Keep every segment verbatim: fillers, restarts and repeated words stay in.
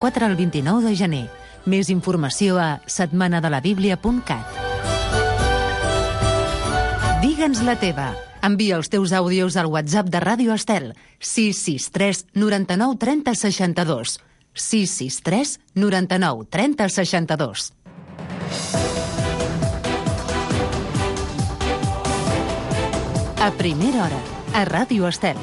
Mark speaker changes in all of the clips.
Speaker 1: quatre al vint-i-nou de gener. Més informació a setmana de la bíblia punt cat. Digue'ns la teva. Envia els teus àudios al WhatsApp de Ràdio Estel, sis sis tres noranta-nou trenta seixanta-dos. sis sis tres noranta-nou trenta seixanta-dos. A primera hora, a Ràdio Estel.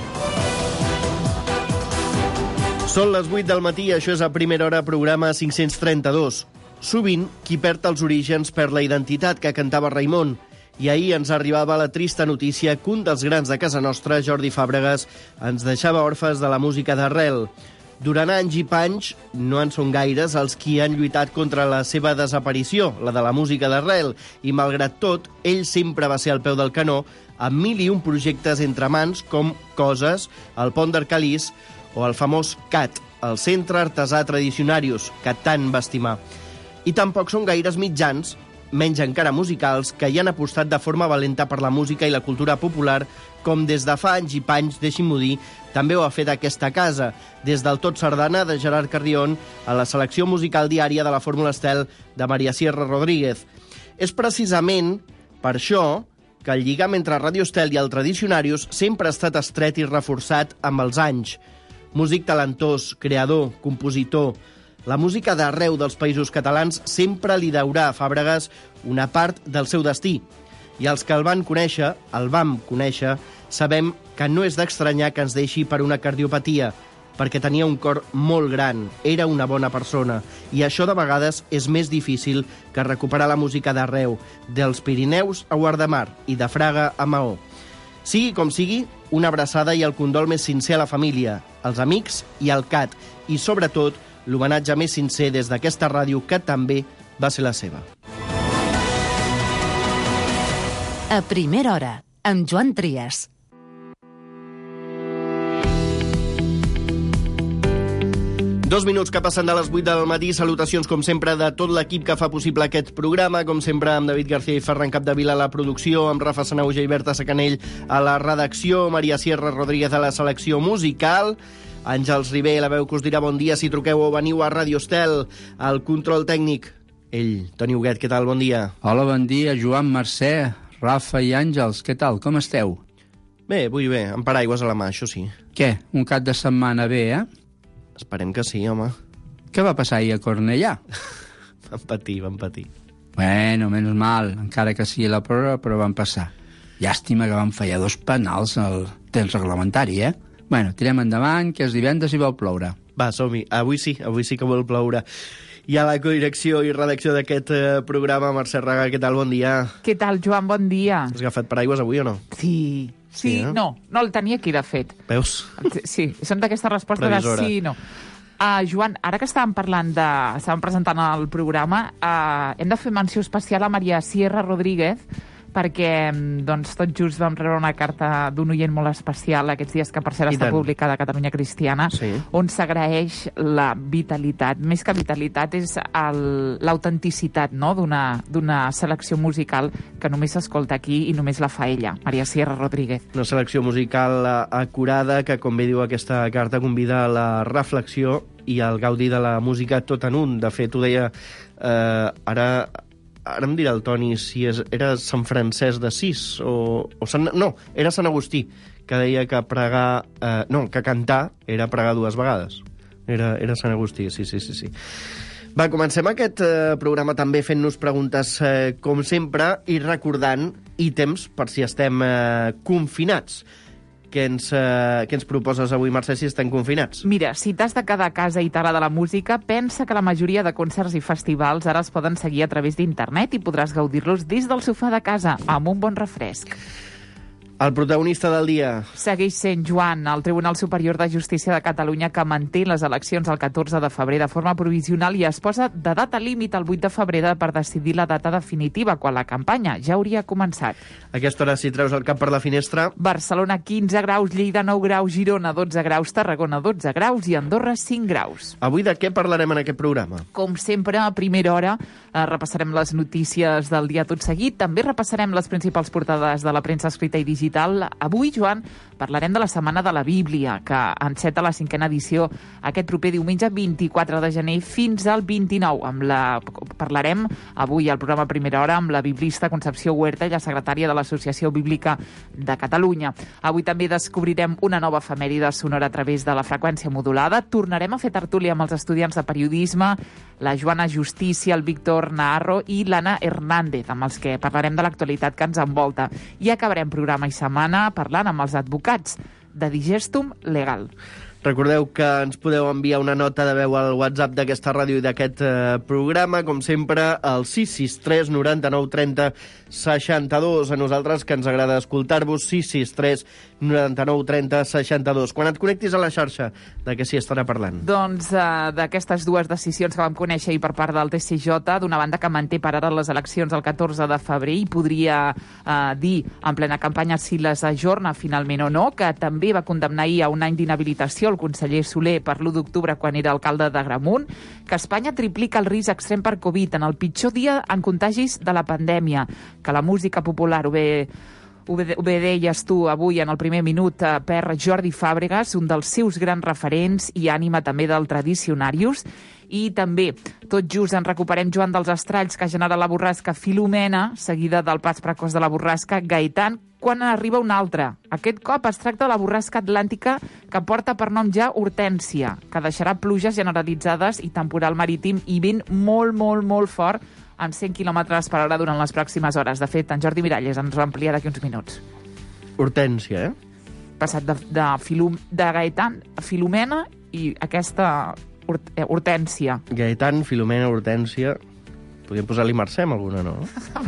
Speaker 2: Són les vuit del matí, això és a primera hora, programa cinc-cents trenta-dos. Sovint, qui perd els orígens perd la identitat, que cantava Raimon. I ahir ens arribava la trista notícia que un dels grans de casa nostra, Jordi Fàbregas, ens deixava orfes de la música d'arrel. Durant anys i panys, no en són gaires els qui han lluitat contra la seva desaparició, la de la música d'arrel, i malgrat tot, ell sempre va ser al peu del canó, amb mil i un projectes entre mans, com Coses, el Pont d'Arcalís o el famós C A T, el Centre Artesà Tradicionarius, que tant va estimar. I tampoc són gaires mitjans, menys encara musicals, que hi han apostat de forma valenta per la música i la cultura popular, com des de fa anys i panys, deixin-m'ho dir, també ho ha fet aquesta casa, des del Tot Sardana de Gerard Carrión a la selecció musical diària de la Fórmula Estel de Maria Sierra Rodríguez. És precisament per això que el lligam entre Ràdio Estel i el Tradicionarius sempre ha estat estret i reforçat amb els anys. Músic talentós, creador, compositor. La música d'arreu dels països catalans sempre li deurà a Fàbregas una part del seu destí. I els que el van conèixer, el vam conèixer, sabem que no és d'estranyar que ens deixi per una cardiopatia, perquè tenia un cor molt gran, era una bona persona, i això de vegades és més difícil que recuperar la música d'arreu, dels Pirineus a Guardamar i de Fraga a Maó. Sigui com sigui, una abraçada i el condol més sincer a la família, als amics i al C A T, i sobretot l'homenatge més sincer des d'aquesta ràdio que també va ser la seva.
Speaker 1: A primera hora, amb Joan Trias.
Speaker 2: Dos minuts que passen de les vuit del matí. Salutacions, com sempre, de tot l'equip que fa possible aquest programa. Com sempre, amb David García i Ferran Capdevila a la producció, amb Rafa Sanauja i Berta Sacanell a la redacció, Maria Sierra Rodríguez a la selecció musical, Àngels Ribé, la veu que us dirà bon dia si truqueu o veniu a Ràdio Estel, al control tècnic. Ell, Toni Huguet, què tal? Bon dia.
Speaker 3: Hola, bon dia, Joan, Mercè, Rafa i Àngels, què tal? Com esteu?
Speaker 2: Bé, vull bé, amb paraigües a la mà, això sí.
Speaker 3: Què? Un cap de setmana bé, eh?
Speaker 2: Esperem que sí, home.
Speaker 3: Què va passar ahir a Cornellà?
Speaker 2: Van patir, van patir.
Speaker 3: Bueno, menys mal, encara que sigui la pròrroga, però van passar. Llàstima que van fallar dos penals al temps reglamentari, eh? Bueno, tirem endavant, que és divendres i vol ploure.
Speaker 2: Va, som-hi. Avui sí, avui sí que vol ploure. I a la codirecció i redacció d'aquest eh, programa, Mercè Raga, què tal? Bon dia.
Speaker 4: Què tal, Joan? Bon dia.
Speaker 2: Has agafat paraigües avui o no?
Speaker 4: Sí, sí, sí eh? no, no el tenia aquí, de fet.
Speaker 2: Veus?
Speaker 4: Sí, són d'aquesta resposta Previsora. De sí i no. Uh, Joan, ara que estàvem parlant de... estàvem presentant el programa, uh, hem de fer menció especial a Maria Sierra Rodríguez, perquè doncs, tot just vam rebre una carta d'un oient molt especial aquests dies, que per cert està publicada a Catalunya Cristiana, sí. On s'agraeix la vitalitat. Més que vitalitat és l'autenticitat, no?, d'una selecció musical que només s'escolta aquí i només la fa ella, Maria Sierra Rodríguez.
Speaker 2: Una selecció musical acurada que, com bé diu aquesta carta, convida a la reflexió i al gaudi de la música tot en un. De fet, ho deia eh, ara... Ara em dirà el Toni si és, era Sant Francesc d'Assís o, o Sant... No, era Sant Agustí, que deia que pregar... Eh, no, que cantar era pregar dues vegades. Era, era Sant Agustí, sí, sí, sí, sí. Va, comencem aquest eh, programa també fent-nos preguntes, eh, com sempre, i recordant ítems per si estem eh, confinats. Què ens, eh, què ens proposes avui, Mercè, si estem confinats?
Speaker 4: Mira, si t'has de quedar a casa i t'agrada la música, pensa que la majoria de concerts i festivals ara es poden seguir a través d'internet i podràs gaudir-los des del sofà de casa, amb un bon refresc.
Speaker 2: El protagonista del dia
Speaker 4: segueix sent, Joan, el Tribunal Superior de Justícia de Catalunya, que manté les eleccions el catorze de febrer de forma provisional i es posa de data límit el vuit de febrer per decidir la data definitiva, quan la campanya ja hauria començat.
Speaker 2: A aquesta hora, si treus el cap per la finestra...
Speaker 4: Barcelona quinze graus, Lleida nou graus, Girona dotze graus, Tarragona dotze graus i Andorra cinc graus.
Speaker 2: Avui de què parlarem en aquest programa?
Speaker 4: Com sempre, a primera hora eh, repassarem les notícies del dia tot seguit. També repassarem les principals portades de la premsa escrita i digital. Avui, Joan, parlarem de la Setmana de la Bíblia, que enceta la cinquena edició aquest proper diumenge vint-i-quatre de gener fins al vint-i-nou. Amb la... Parlarem avui al programa Primera Hora amb la biblista Concepció Huerta i la secretària de l'Associació Bíblica de Catalunya. Avui també descobrirem una nova efemèride sonora a través de la freqüència modulada. Tornarem a fer tertúlia amb els estudiants de periodisme, la Joana Justícia, el Víctor Naharro i l'Anna Hernández, amb els que parlarem de l'actualitat que ens envolta. I acabarem programa i setmana parlant amb els advocats de Digestum Legal.
Speaker 2: Recordeu que ens podeu enviar una nota de veu al WhatsApp d'aquesta ràdio i d'aquest eh, programa, com sempre, al sis sis tres noranta-nou trenta seixanta-dos. A nosaltres, que ens agrada escoltar-vos, sis sis tres noranta-nou trenta seixanta-dos. Quan et connectis a la xarxa, de què s'hi estarà parlant?
Speaker 4: Doncs eh, d'aquestes dues decisions que vam conèixer i per part del T C J, d'una banda que manté per ara les eleccions el catorze de febrer i podria eh, dir en plena campanya si les ajorna finalment o no, que també va condemnar ahir a un any d'inhabilitació el conseller Soler per l'u d'octubre quan era alcalde d'Agramunt, que Espanya triplica el risc extrem per Covid en el pitjor dia en contagis de la pandèmia, que la música popular, ho bé, ho bé, ho bé deies tu avui en el primer minut, eh, per Jordi Fàbregas, un dels seus grans referents i ànima també del Tradicionarius. I també, tot just, en recuperem Joan dels Estralls, que genera la borrasca Filomena, seguida del pas precoç de la borrasca Gaetan, quan arriba una altra. Aquest cop es tracta de la borrasca atlàntica que porta per nom ja Hortènsia, que deixarà pluges generalitzades i temporal marítim i vent molt, molt, molt fort amb cent quilòmetres per hora durant les pròximes hores. De fet, en Jordi Miralles ens ho amplia d'aquí uns minuts.
Speaker 2: Hortènsia, eh?
Speaker 4: Passat de, de, Filum, de Gaetan a Filomena i aquesta Hortènsia.
Speaker 2: Gaetan, Filomena, Hortènsia... Podríem posar-li Mercè amb alguna, no?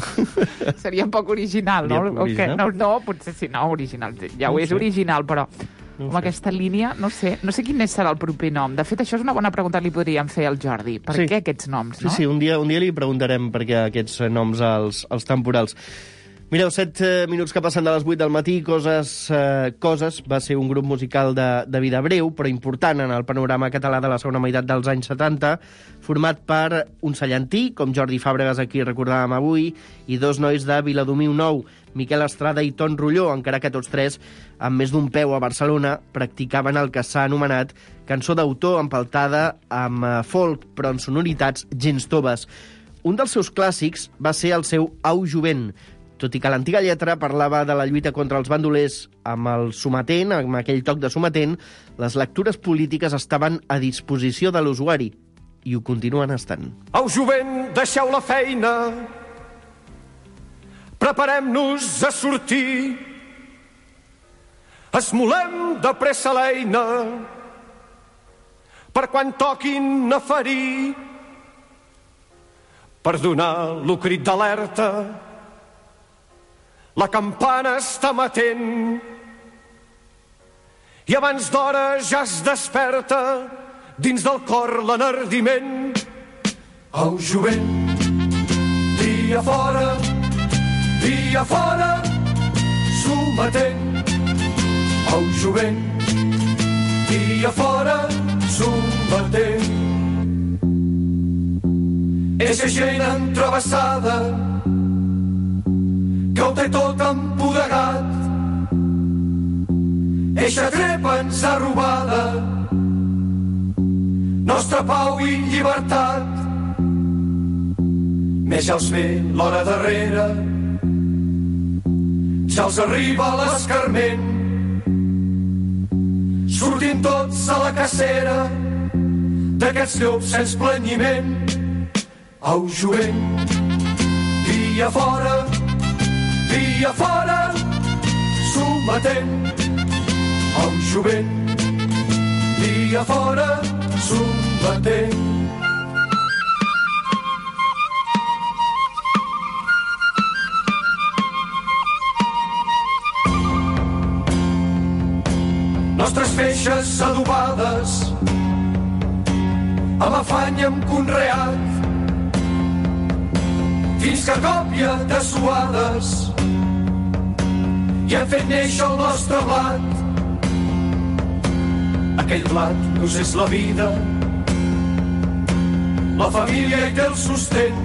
Speaker 4: Seria un poc original, no?
Speaker 2: Original?
Speaker 4: Okay. No, no, potser sí, no, original. Ja ho no és sé. Original, però no amb sé. Aquesta línia, no sé, no sé quin serà el proper nom. De fet, això és una bona pregunta que li podríem fer al Jordi. Per sí. què aquests noms, no?
Speaker 2: Sí, sí, un dia, un dia li preguntarem per què aquests noms als, als temporals. Mireu, set eh, minuts que passen de les vuit del matí, Coses, eh, Coses va ser un grup musical de, de vida breu, però important en el panorama català de la segona meitat dels anys setanta, format per un cellantí, com Jordi Fàbregas, aquí recordàvem avui, i dos nois de Viladomiu Nou, Miquel Estrada i Ton Rulló, encara que tots tres, amb més d'un peu a Barcelona, practicaven el que s'ha anomenat cançó d'autor empaltada amb eh, folk, però en sonoritats gens toves. Un dels seus clàssics va ser el seu Au Jovent, tot i que l'antiga lletra parlava de la lluita contra els bandolers amb el sometent, amb aquell toc de sometent, les lectures polítiques estaven a disposició de l'usuari, i ho continuen estant.
Speaker 5: Au jovent, deixeu la feina, preparem-nos a sortir, esmolem de pressa l'eina, per quan toquin a ferir, per donar lo crit d'alerta. La campana està matent i abans d'hora ja es desperta dins del cor l'enardiment. Au jovent, dia fora, dia fora, sometent. Au jovent, dia fora, sometent. Eixa gent entravessada que ho té tot empoderat, eixa trepa ens ha robada nostra pau i llibertat. Més ja els ve l'hora darrere, ja els arriba l'escarment, sortim tots a la cacera d'aquests llops sense planyiment. Au jovent, dia fora, dia fora, sometent. Au jovent, dia fora, sometent. Nostres feixes adobades, amb afany hem conreat, fins que a còpia de suades i hem fet néixer el nostre blat. Aquell blat nos és la vida, la família hi té el sostén,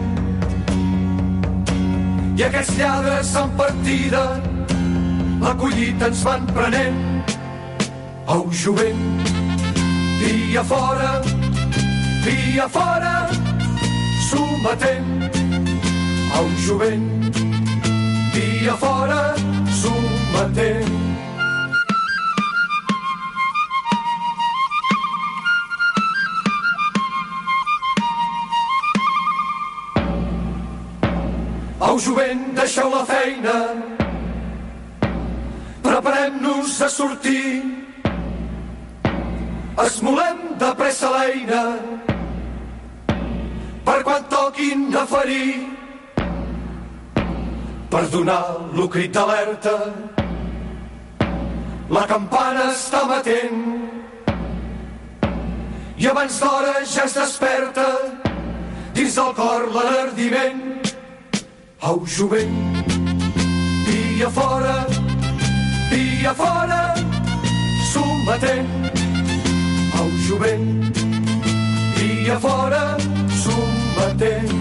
Speaker 5: i aquests lladres en partida la collita ens van prenent. Au, jovent, via fora, via fora, sometent. Au, jovent, via fora, sometent. Au, jovent, deixeu la feina, preparem-nos a sortir, esmolem de pressa l'eina, per quan toquin a ferir, per donar-lo crit d'alerta. La campana està matent i abans d'hora ja es desperta dins del cor l'enardiment. Au, jovent, via fora, via fora, sometent. Au, jovent, via fora, sometent.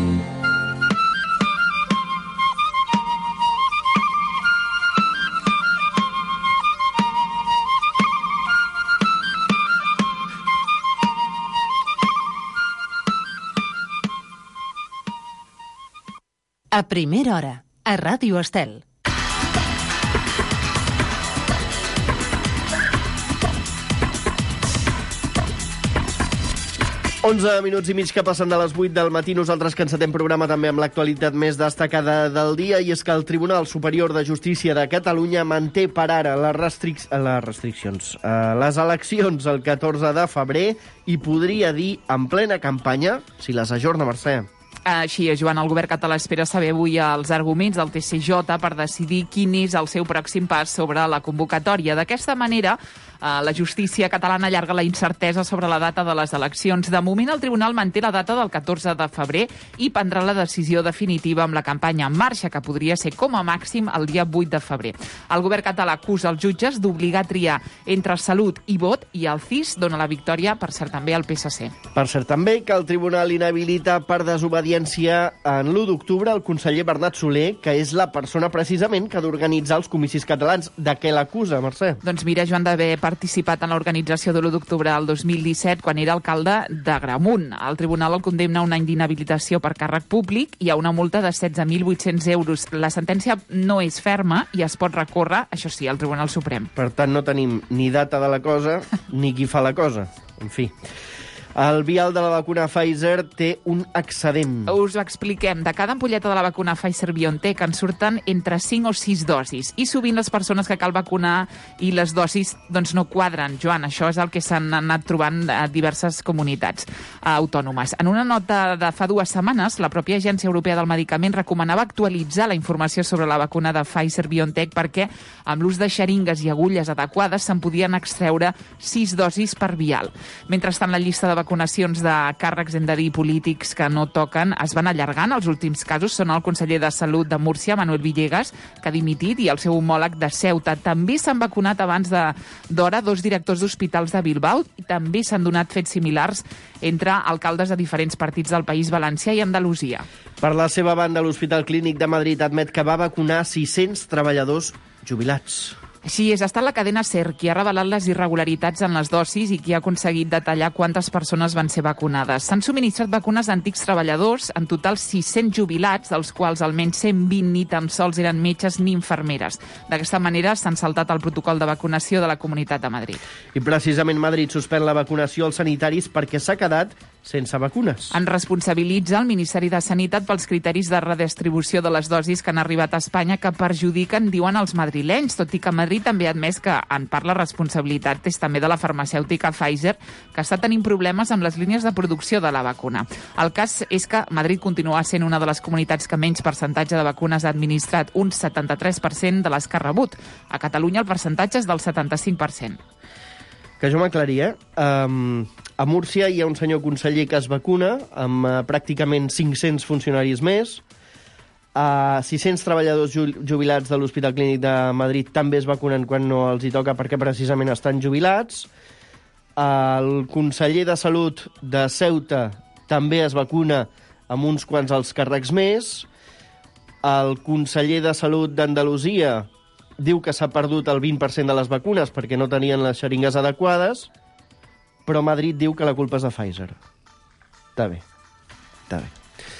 Speaker 1: A primera hora, a Ràdio Estel.
Speaker 2: onze minuts i mig que passen de les vuit del matí. Nosaltres que encetem programa també amb l'actualitat més destacada del dia, i és que el Tribunal Superior de Justícia de Catalunya manté per ara les, restric... les restriccions, uh, les eleccions el catorze de febrer, i podria dir en plena campanya si les ajorna, Mercè.
Speaker 4: Així és, Joan, el govern català espera saber avui els arguments del T C J per decidir quin és el seu pròxim pas sobre la convocatòria. D'aquesta manera, la justícia catalana allarga la incertesa sobre la data de les eleccions. De moment, el tribunal manté la data del catorze de febrer i prendrà la decisió definitiva amb la campanya en marxa, que podria ser com a màxim el dia vuit de febrer. El govern català acusa els jutges d'obligar a triar entre salut i vot, i el C I S dona la victòria, per cert, també al P S C.
Speaker 2: Per cert, també que el tribunal inhabilita per desobediència en l'u d'octubre el conseller Bernat Soler, que és la persona precisament que ha d'organitzar els comicis catalans. De què l'acusa, Mercè?
Speaker 4: Doncs mira, Joan, d'haver participat en l'organització de l'u d'octubre del dos mil disset, quan era alcalde d'Agramunt. El tribunal el condemna a un any d'inhabilitació per càrrec públic i a una multa de setze mil vuit-cents euros. La sentència no és ferma i es pot recórrer, això sí, al Tribunal Suprem.
Speaker 2: Per tant, no tenim ni data de la cosa ni qui fa la cosa. En fi. El vial de la vacuna Pfizer té un excedent.
Speaker 4: Us ho expliquem. De cada ampolleta de la vacuna Pfizer-BioNTech en surten entre cinc o sis dosis. I sovint les persones que cal vacunar i les dosis doncs, no quadren. Joan, això és el que s'han anat trobant a diverses comunitats autònomes. En una nota de fa dues setmanes, la pròpia Agència Europea del Medicament recomanava actualitzar la informació sobre la vacuna de Pfizer-BioNTech perquè amb l'ús de xeringues i agulles adequades se'n podien extreure sis dosis per vial. Mentrestant, la llista de vacunacions de càrrecs, hem de dir, polítics que no toquen, es van allargant. Els últims casos són el conseller de Salut de Múrcia, Manuel Villegas, que ha dimitit, i el seu homòleg de Ceuta. També s'han vacunat abans d'hora dos directors d'hospitals de Bilbao, i també s'han donat fets similars entre alcaldes de diferents partits del País Valencià i Andalusia.
Speaker 2: Per la seva banda, l'Hospital Clínic de Madrid admet que va vacunar sis-cents treballadors jubilats.
Speaker 4: Així és, ha estat la cadena SER qui ha revelat les irregularitats en les dosis i qui ha aconseguit detallar quantes persones van ser vacunades. S'han subministrat vacunes a antics treballadors, en total sis-cents jubilats, dels quals almenys cent vint ni tan sols eren metges ni infermeres. D'aquesta manera s'han saltat el protocol de vacunació de la Comunitat de Madrid.
Speaker 2: I precisament Madrid suspèn la vacunació als sanitaris perquè s'ha quedat sense vacunes.
Speaker 4: En responsabilitza el Ministeri de Sanitat pels criteris de redistribució de les dosis que han arribat a Espanya, que perjudiquen, diuen, els madrilenys, tot i que Madrid també ha admès que en part la responsabilitat és també de la farmacèutica Pfizer, que està tenint problemes amb les línies de producció de la vacuna. El cas és que Madrid continua sent una de les comunitats que menys percentatge de vacunes ha administrat, un setanta-tres per cent de les que ha rebut. A Catalunya el percentatge és del setanta-cinc per cent.
Speaker 2: Que jo m'aclaria, eh? Um, a Múrcia hi ha un senyor conseller que es vacuna amb uh, pràcticament cinc-cents funcionaris més. Uh, sis-cents treballadors jubilats de l'Hospital Clínic de Madrid també es vacunen quan no els hi toca perquè precisament estan jubilats. Uh, el conseller de Salut de Ceuta també es vacuna amb uns quants alts càrrecs més. El conseller de Salut d'Andalusia diu que s'ha perdut el vint per cent de les vacunes perquè no tenien les xeringues adequades, però Madrid diu que la culpa és de Pfizer. Està bé, està bé.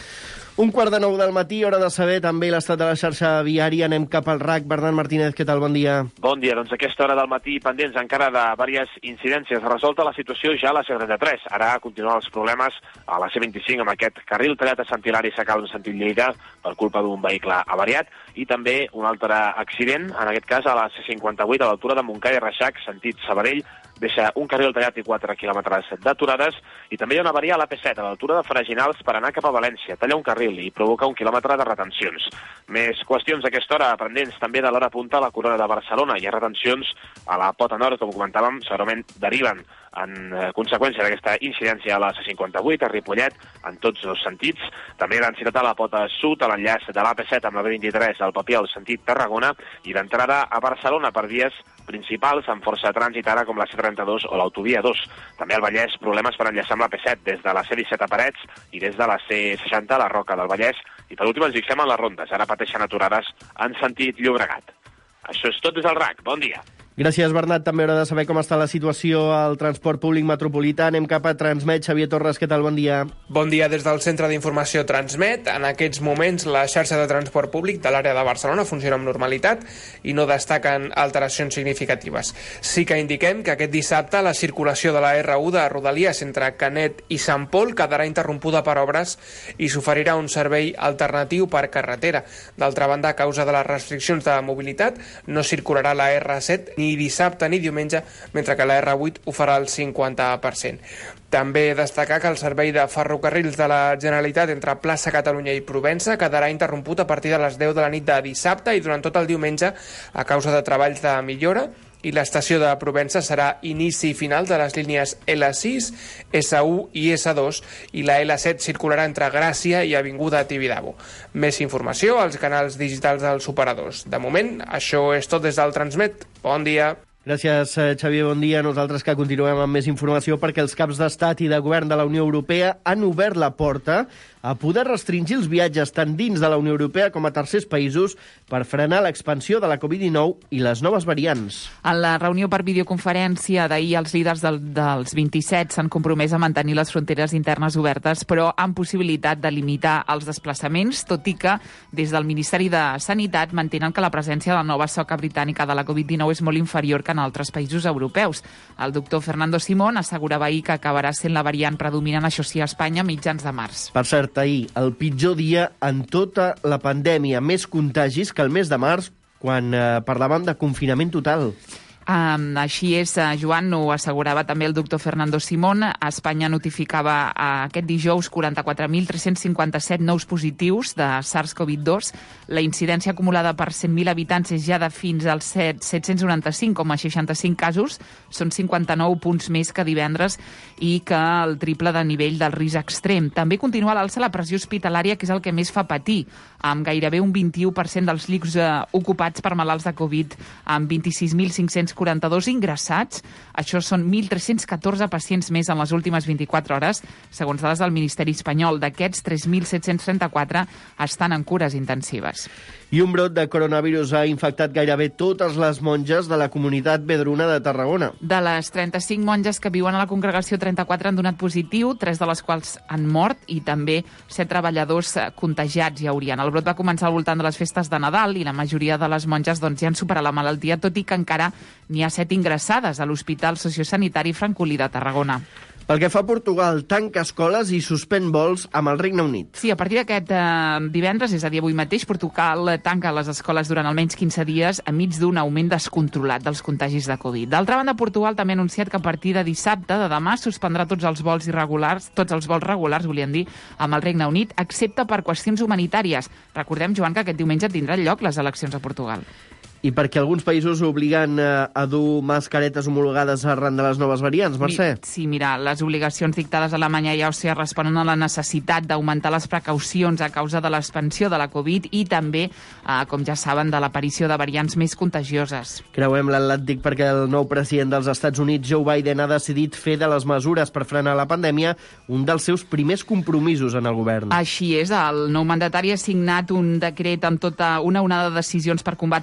Speaker 2: Un quart de nou del matí, hora de saber també l'estat de la xarxa viària. Anem cap al R A C. Bernat Martínez, què tal? Bon dia.
Speaker 6: Bon dia. Doncs a aquesta hora del matí, pendents encara de diverses incidències. Resolta la situació ja a la C trenta-tres. Ara continuen els problemes a la C vint-i-cinc amb aquest carril tallat a Sant Hilari Sacalm en sentit Lleida per culpa d'un vehicle avariat, i també un altre accident, en aquest cas a la C cinquanta-vuit a l'altura de Montcada i Reixac, sentit Sabadell, deixa un carril tallat i quatre quilòmetres d'aturades, i també hi ha una avaria a l'A P set, a l'altura de Freginals per anar cap a València. Talla un carril i provoca un quilòmetre de retencions. Més qüestions a aquesta hora, pendents també de l'hora punta a la Corona de Barcelona. Hi ha retencions a la Pota Nord, com comentàvem, segurament deriven en conseqüència d'aquesta incidència a la C cinquanta-vuit, a Ripollet, en tots dos sentits. També l'ansietat a la Pota Sud, a l'enllaç de l'A P set amb la B vint-i-tres, al Papiol, sentit Tarragona, i d'entrada a Barcelona per vies principals amb força trànsit ara com la C trenta-dos o l'autovia dos. També al Vallès, problemes per enllaçar amb la P set des de la C disset a Parets i des de la C seixanta a la Roca del Vallès. I per últim ens fixem en les rondes. Ara pateixen aturades en sentit Llobregat. Això és tot des del R A C. Bon dia.
Speaker 2: Gràcies, Bernat. També haurà de saber com està la situació al transport públic metropolità. Anem cap a Transmet. Xavier Torres, què tal? Bon dia.
Speaker 7: Bon dia des del Centre d'Informació Transmet. En aquests moments la xarxa de transport públic de l'àrea de Barcelona funciona amb normalitat i no destaquen alteracions significatives. Sí que indiquem que aquest dissabte la circulació de la R u de Rodalies entre Canet i Sant Pol quedarà interrompuda per obres i s'oferirà un servei alternatiu per carretera. D'altra banda, a causa de les restriccions de mobilitat, no circularà la R set ni ni dissabte ni diumenge, mentre que la R vuit ho farà el cinquanta per cent. També destacar que el servei de ferrocarrils de la Generalitat entre Plaça Catalunya i Provença quedarà interromput a partir de les deu de la nit de dissabte i durant tot el diumenge a causa de treballs de millora, i l'estació de Provença serà inici i final de les línies L sis, S u i S dos, i la L set circularà entre Gràcia i Avinguda Tibidabo. Més informació als canals digitals dels operadors. De moment, això és tot des del Transmet. Bon dia.
Speaker 2: Gràcies, Xavier, bon dia. Nosaltres que continuem amb més informació perquè els caps d'estat i de govern de la Unió Europea han obert la porta a poder restringir els viatges tant dins de la Unió Europea com a tercers països per frenar l'expansió de la covid dinou i les noves variants.
Speaker 4: En la reunió per videoconferència d'ahir, els líders del, dels vint-i-set s'han compromès a mantenir les fronteres internes obertes, però amb possibilitat de limitar els desplaçaments, tot i que des del Ministeri de Sanitat mantenen que la presència de la nova soca britànica de la covid dinou és molt inferior que en altres països europeus. El doctor Fernando Simón assegurava ahir que acabarà sent la variant predominant, això sí, a Espanya a mitjans de març.
Speaker 2: Per cert, ahir, el pitjor dia en tota la pandèmia, més contagis que el mes de març, quan eh, parlàvem de confinament total.
Speaker 4: Um, així és, uh, Joan, ho assegurava també el doctor Fernando Simón. Espanya notificava uh, aquest dijous quaranta-quatre mil tres-cents cinquanta-set nous positius de SARS CoV dos. La incidència acumulada per cent mil habitants és ja de fins als set-cents noranta-cinc coma seixanta-cinc casos. Són cinquanta-nou punts més que divendres i que el triple de nivell del risc extrem. També continua a l'alça la pressió hospitalària, que és el que més fa patir, amb gairebé un vint-i-u per cent dels llits uh, ocupats per malalts de Covid, amb vint-i-sis mil cinc-cents quaranta-dos ingressats. Això són mil tres-cents catorze pacients més en les últimes vint-i-quatre hores, segons dades del Ministeri espanyol. D'aquests, tres mil set-cents trenta-quatre estan en cures intensives.
Speaker 2: I un brot de coronavirus ha infectat gairebé totes les monges de la comunitat vedruna de Tarragona.
Speaker 4: De les trenta-cinc monges que viuen a la congregació, trenta-quatre han donat positiu, tres de les quals han mort i també set treballadors contagiats hi haurien. El brot va començar al voltant de les festes de Nadal i la majoria de les monges doncs, ja han superat la malaltia, tot i que encara n'hi ha set ingressades a l'Hospital Sociosanitari Francolí de Tarragona.
Speaker 2: Pel que fa a Portugal, tanca escoles i suspèn vols amb el Regne Unit.
Speaker 4: Sí, a partir d'aquest eh, divendres, és a dir, avui mateix, Portugal tanca les escoles durant almenys quinze dies enmig d'un augment descontrolat dels contagis de Covid. D'altra banda, Portugal també ha anunciat que a partir de dissabte, de demà, suspendrà tots els vols irregulars, tots els vols regulars, volien dir, amb el Regne Unit, excepte per qüestions humanitàries. Recordem, Joan, que aquest diumenge tindran lloc les eleccions a Portugal.
Speaker 2: I perquè alguns països obliguen a dur mascaretes homologades arran de les noves variants, Mercè?
Speaker 4: Sí, mira, les obligacions dictades a Alemanya i Àustria responen a la necessitat d'augmentar les precaucions a causa de l'expansió de la Covid i també, eh, com ja saben, de l'aparició de variants més contagioses.
Speaker 2: Creuem l'Atlàntic perquè el nou president dels Estats Units, Joe Biden, ha decidit fer de les mesures per frenar la pandèmia un dels seus primers compromisos en el govern.
Speaker 4: Així és, el nou mandatari ha signat un decret amb tota una onada de decisions per combatre la pandèmia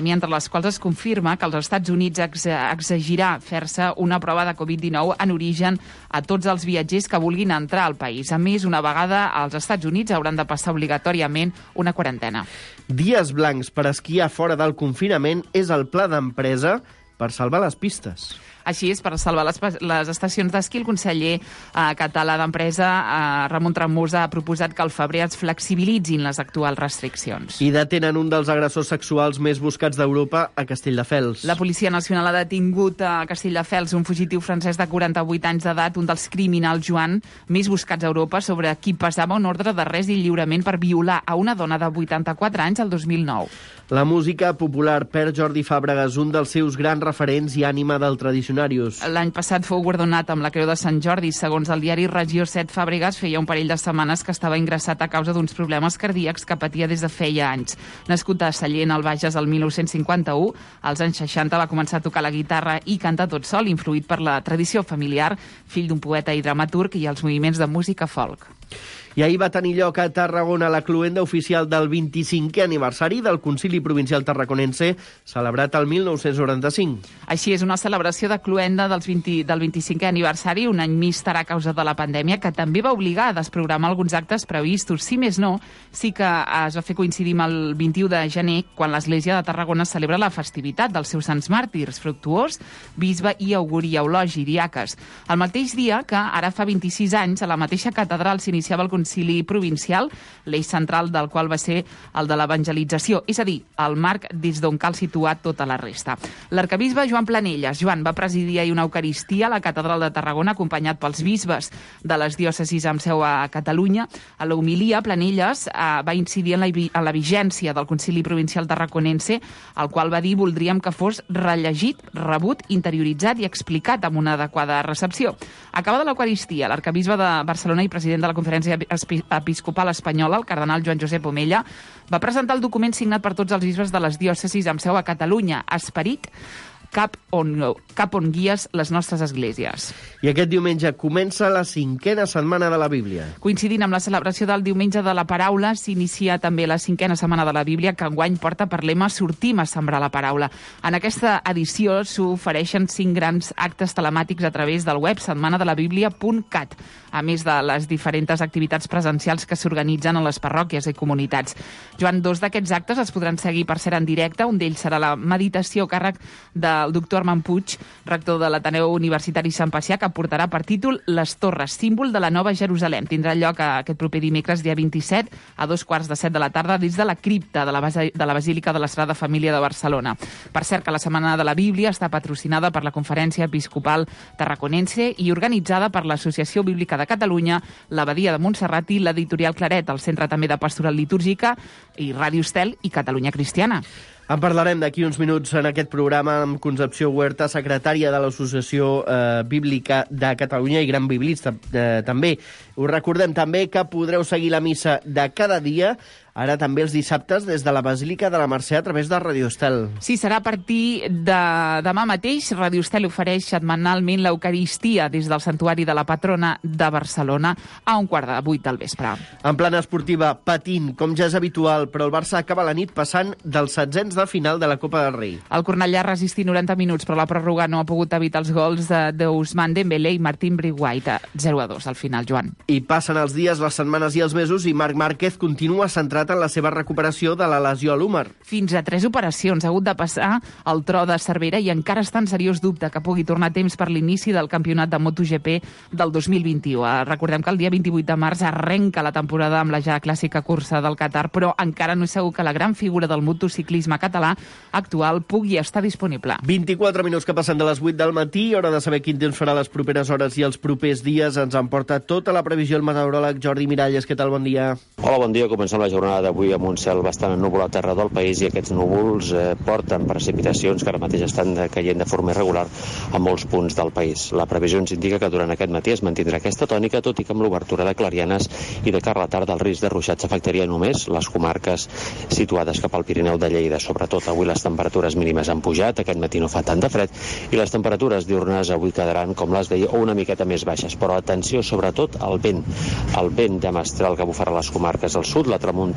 Speaker 4: pandèmia, entre les quals es confirma que els Estats Units ex exigirà fer-se una prova de covid dinou en origen a tots els viatgers que vulguin entrar al país. A més, una vegada als Estats Units hauran de passar obligatòriament una quarantena.
Speaker 2: Dies blancs per esquiar fora del confinament és el pla d'empresa per salvar les pistes.
Speaker 4: Així és, per salvar les, les estacions d'esquí, el conseller eh, català d'Empresa, eh, Ramon Tremosa, ha proposat que al febrer es flexibilitzin les actuals restriccions.
Speaker 2: I detenen un dels agressors sexuals més buscats d'Europa a Castelldefels.
Speaker 4: La Policia Nacional ha detingut a Castelldefels un fugitiu francès de quaranta-vuit anys d'edat, un dels criminals, Joan, més buscats a Europa, sobre qui passava un ordre d'arrest i lliurament per violar a una dona de vuitanta-quatre anys el dos mil nou.
Speaker 2: La música popular perd Jordi Fàbregas, un dels seus grans referents i ànima del Tradicionarius.
Speaker 4: L'any passat fou guardonat amb la Creu de Sant Jordi. Segons el diari Regió set, Fàbregas feia un parell de setmanes que estava ingressat a causa d'uns problemes cardíacs que patia des de feia anys. Nascut a Sallent, al Bages, el mil nou-cents cinquanta-u, als anys seixanta va començar a tocar la guitarra i cantar tot sol, influït per la tradició familiar, fill d'un poeta i dramaturg i els moviments de música folk.
Speaker 2: I ahir va tenir lloc a Tarragona la cloenda oficial del vint-i-cinquè aniversari del Concili Provincial Tarraconense, celebrat el mil nou-cents noranta-cinc.
Speaker 4: Així és, una celebració de cloenda dels vint, del vint-i-cinquè aniversari, un any míster a causa de la pandèmia, que també va obligar a desprogramar alguns actes previstos. Si més no, sí que es va fer coincidir amb el vint-i-u de gener, quan l'Església de Tarragona celebra la festivitat dels seus sants màrtirs, Fructuós, bisbe i auguri Eulogi, diaques. El mateix dia que, ara fa vint-i-sis anys, a la mateixa catedral s'iniciava el Concili Provincial, l'eix central del qual va ser el de l'evangelització, és a dir, el marc des d'on cal situar tota la resta. L'arcabisbe Joan Planelles, Joan, va presidir ahir una eucaristia a la catedral de Tarragona, acompanyat pels bisbes de les diòcesis amb seu a Catalunya. A la homilia, Planelles eh, va incidir en la, en la vigència del Concili Provincial Tarraconense, el qual va dir voldríem que fos rellegit, rebut, interioritzat i explicat amb una adequada recepció. Acabada l'eucaristia, l'arcabisbe de Barcelona i president de la Conferència Episcopal Espanyola, el cardenal Joan Josep Omella, va presentar el document signat per tots els bisbes de les diòcesis amb seu a Catalunya, Esperit, cap on, cap on guies les nostres esglésies.
Speaker 2: I aquest diumenge comença la cinquena setmana de la Bíblia.
Speaker 4: Coincidint amb la celebració del diumenge de la paraula, s'inicia també la cinquena setmana de la Bíblia, que enguany porta per lema Sortim a sembrar la paraula. En aquesta edició s'ofereixen cinc grans actes telemàtics a través del web setmana de la bíblia punt cat, a més de les diferents activitats presencials que s'organitzen a les parròquies i comunitats. Joan, dos d'aquests actes es podran seguir per ser en directe. Un d'ells serà la meditació a càrrec del doctor Armand Puig, rector de l'Ateneu Universitari Sant Pacià, que portarà per títol Les Torres, símbol de la Nova Jerusalem. Tindrà lloc aquest proper dimecres, dia vint-i-set, a dos quarts de set de la tarda, des de la cripta de la, base, de la Basílica de la Sagrada Família de Barcelona. Per cert, que la Setmana de la Bíblia està patrocinada per la Conferència Episcopal Tarraconense i organitzada per l'Associació Bíblica de Catalunya, l'Abadia de Montserrat i l'Editorial Claret, el Centre també de Pastoral Litúrgica i Ràdio Estel i Catalunya Cristiana.
Speaker 2: En parlarem d'aquí uns minuts en aquest programa amb Concepció Huerta, secretària de l'Associació eh, Bíblica de Catalunya i gran biblista eh, també. Us recordem també que podreu seguir la missa de cada dia, ara també els dissabtes, des de la Basílica de la Mercè a través de Ràdio Estel.
Speaker 4: Sí, serà a partir de demà mateix. Ràdio Estel ofereix setmanalment l'Eucaristia des del Santuari de la Patrona de Barcelona a un quart de vuit del vespre.
Speaker 2: En plana esportiva, patint, com ja és habitual, però el Barça acaba la nit passant dels setzents de final de la Copa del Rei.
Speaker 4: El Cornellà ha resistit noranta minuts, però la pròrroga no ha pogut evitar els gols d'Ousmane Dembélé i Martín Braithwaite. zero a dos al final, Joan.
Speaker 2: I passen els dies, les setmanes i els mesos i Marc Márquez continua centrat en la seva recuperació de la lesió a l'húmer.
Speaker 4: Fins a tres operacions. Ha hagut de passar el tro de Cervera i encara està en seriós dubte que pugui tornar a temps per l'inici del campionat de MotoGP del dos mil vint-i-u. Recordem que el dia vint-i-vuit de març arrenca la temporada amb la ja clàssica cursa del Qatar, però encara no és segur que la gran figura del motociclisme català actual pugui estar disponible.
Speaker 2: vint-i-quatre minuts que passen de les vuit del matí, hora de saber quin temps farà les properes hores i els propers dies. Ens emporta tota la previsió el meteoròleg Jordi Miralles. Què tal? Bon dia.
Speaker 8: Hola, bon dia. Comencem la jornada d'avui amb un cel bastant ennuvolat arreu del país i aquests núvols eh, porten precipitacions que ara mateix estan caient de forma irregular a molts punts del país. La previsió ens indica que durant aquest matí es mantindrà aquesta tònica, tot i que amb l'obertura de clarianes i de cara a la tarda el risc de ruixats afectaria només les comarques situades cap al Pirineu de Lleida. Sobretot avui les temperatures mínimes han pujat, aquest matí no fa tant de fred i les temperatures diurnes avui quedaran com les d'ahir o una miqueta més baixes, però atenció sobretot al vent, el vent de mestral que bufarà les comarques al sud, la tramuntana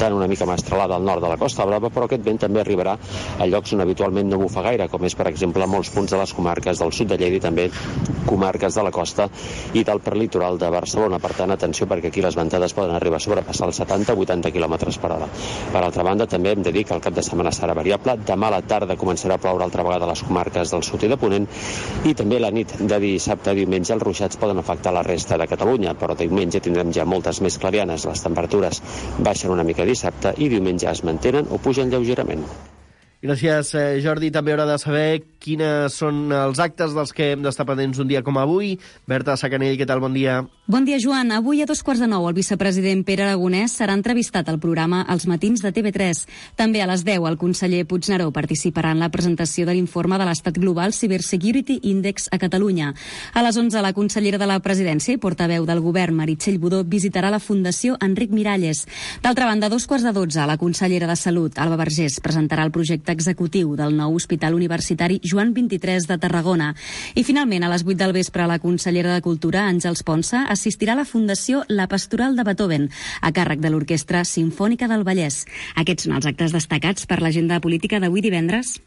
Speaker 8: augmentant una mica mestralada al nord de la Costa Brava, però aquest vent també arribarà a llocs on habitualment no bufa gaire, com és, per exemple, molts punts de les comarques del sud de Lleida i també comarques de la costa i del prelitoral de Barcelona. Per tant, atenció, perquè aquí les ventades poden arribar a sobrepassar els setanta a vuitanta quilòmetres per hora. Per altra banda, també hem de dir que el cap de setmana serà variable. Demà a la tarda començarà a ploure altra vegada a les comarques del sud i de Ponent, i també la nit de dissabte a diumenge els ruixats poden afectar la resta de Catalunya, però diumenge tindrem ja moltes més clarianes. Les temperatures baixen una mica dissabte i diumenge es mantenen o pugen lleugerament.
Speaker 2: Gràcies, Jordi. També haurà de saber quines són els actes dels que hem d'estar pendents un dia com avui. Berta Sacanell, què tal? Bon dia.
Speaker 9: Bon dia, Joan. Avui a dos quarts de nou el vicepresident Pere Aragonès serà entrevistat al programa Els Matins de T V tres. També a les deu el conseller Puigneró participarà en la presentació de l'informe de l'Estat Global Cybersecurity Index a Catalunya. A les onze la consellera de la Presidència i portaveu del Govern, Meritxell Budó, visitarà la Fundació Enric Miralles. D'altra banda, a dos quarts de dotze la consellera de Salut, Alba Vergés, presentarà el projecte executiu del nou Hospital Universitari Joan vint-i-tres de Tarragona. I finalment, a les vuit del vespre, la consellera de Cultura, Àngels Ponsa, assistirà a la Fundació La Pastoral de Beethoven, a càrrec de l'Orquestra Simfònica del Vallès. Aquests són els actes destacats per l'agenda política d'avui divendres.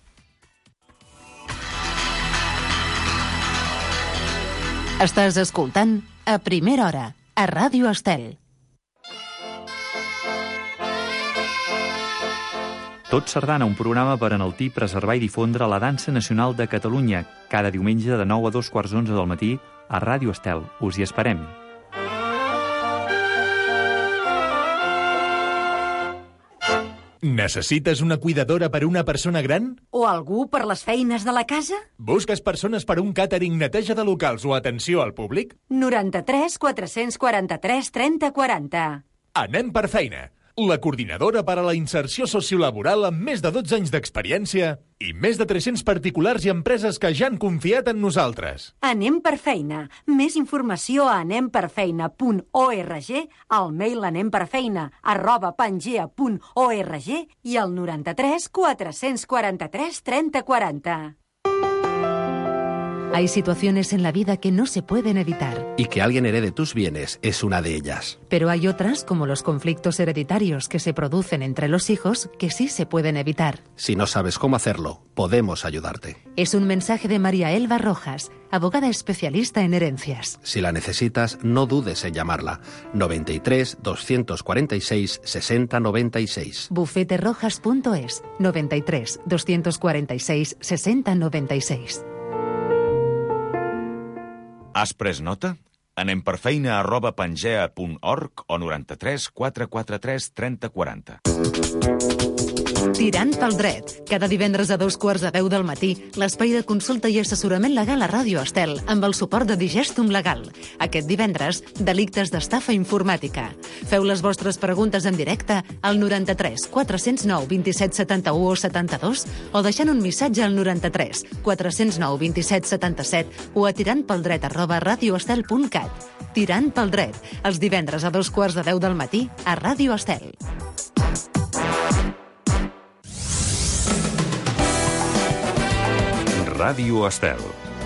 Speaker 1: Estàs escoltant A Primera Hora, a Ràdio Estel.
Speaker 10: Tot Sardana, un programa per enaltir, preservar i difondre la dansa nacional de Catalunya, cada diumenge de nou a dos quarts d'onze del matí a Ràdio Estel. Us hi esperem.
Speaker 11: Necessites una cuidadora per una persona gran?
Speaker 12: O algú per les feines de la casa?
Speaker 11: Busques persones per un càtering, neteja de locals o atenció al públic?
Speaker 12: noranta-tres quatre-cents quaranta-tres trenta quaranta.
Speaker 11: Anem per feina. La coordinadora per a la inserció sociolaboral amb més de dotze anys d'experiència i més de tres-cents particulars i empreses que ja han confiat en nosaltres.
Speaker 12: Anem per feina. Més informació a anem per feina punt org, al mail anemperfeina arroba pangea punt org i al noranta-tres quatre-cents quaranta-tres trenta quaranta.
Speaker 1: Hay situaciones en la vida que no se pueden evitar.
Speaker 13: Y que alguien herede tus bienes es una de ellas.
Speaker 1: Pero hay otras, como los conflictos hereditarios que se producen entre los hijos, que sí se pueden evitar.
Speaker 13: Si no sabes cómo hacerlo, podemos ayudarte.
Speaker 1: Es un mensaje de María Elba Rojas, abogada especialista en herencias.
Speaker 13: Si la necesitas, no dudes en llamarla. noventa y tres, doscientos cuarenta y seis, sesenta noventa y seis.
Speaker 1: bufete rojas punto es, noventa y tres, doscientos cuarenta y seis, sesenta noventa y seis.
Speaker 14: Has pres nota? Anem per feina arroba pangea punt org o noranta-tres quatre quaranta-tres trenta quaranta.
Speaker 1: Tirant pel dret. Cada divendres a dos quarts de deu del matí, l'espai de consulta i assessorament legal a Ràdio Estel, amb el suport de Digestum Legal. Aquest divendres, delictes d'estafa informàtica. Feu les vostres preguntes en directe al noranta-tres quatre-cents nou vint-i-set setanta-u o setanta-dos o deixant un missatge al noranta-tres quatre-cents nou vint-i-set setanta-set o a tirantpeldret arroba radioestel punt cat. Tirant pel dret, els divendres a dos quarts de deu del matí a Ràdio Estel.
Speaker 14: Ràdio Estel.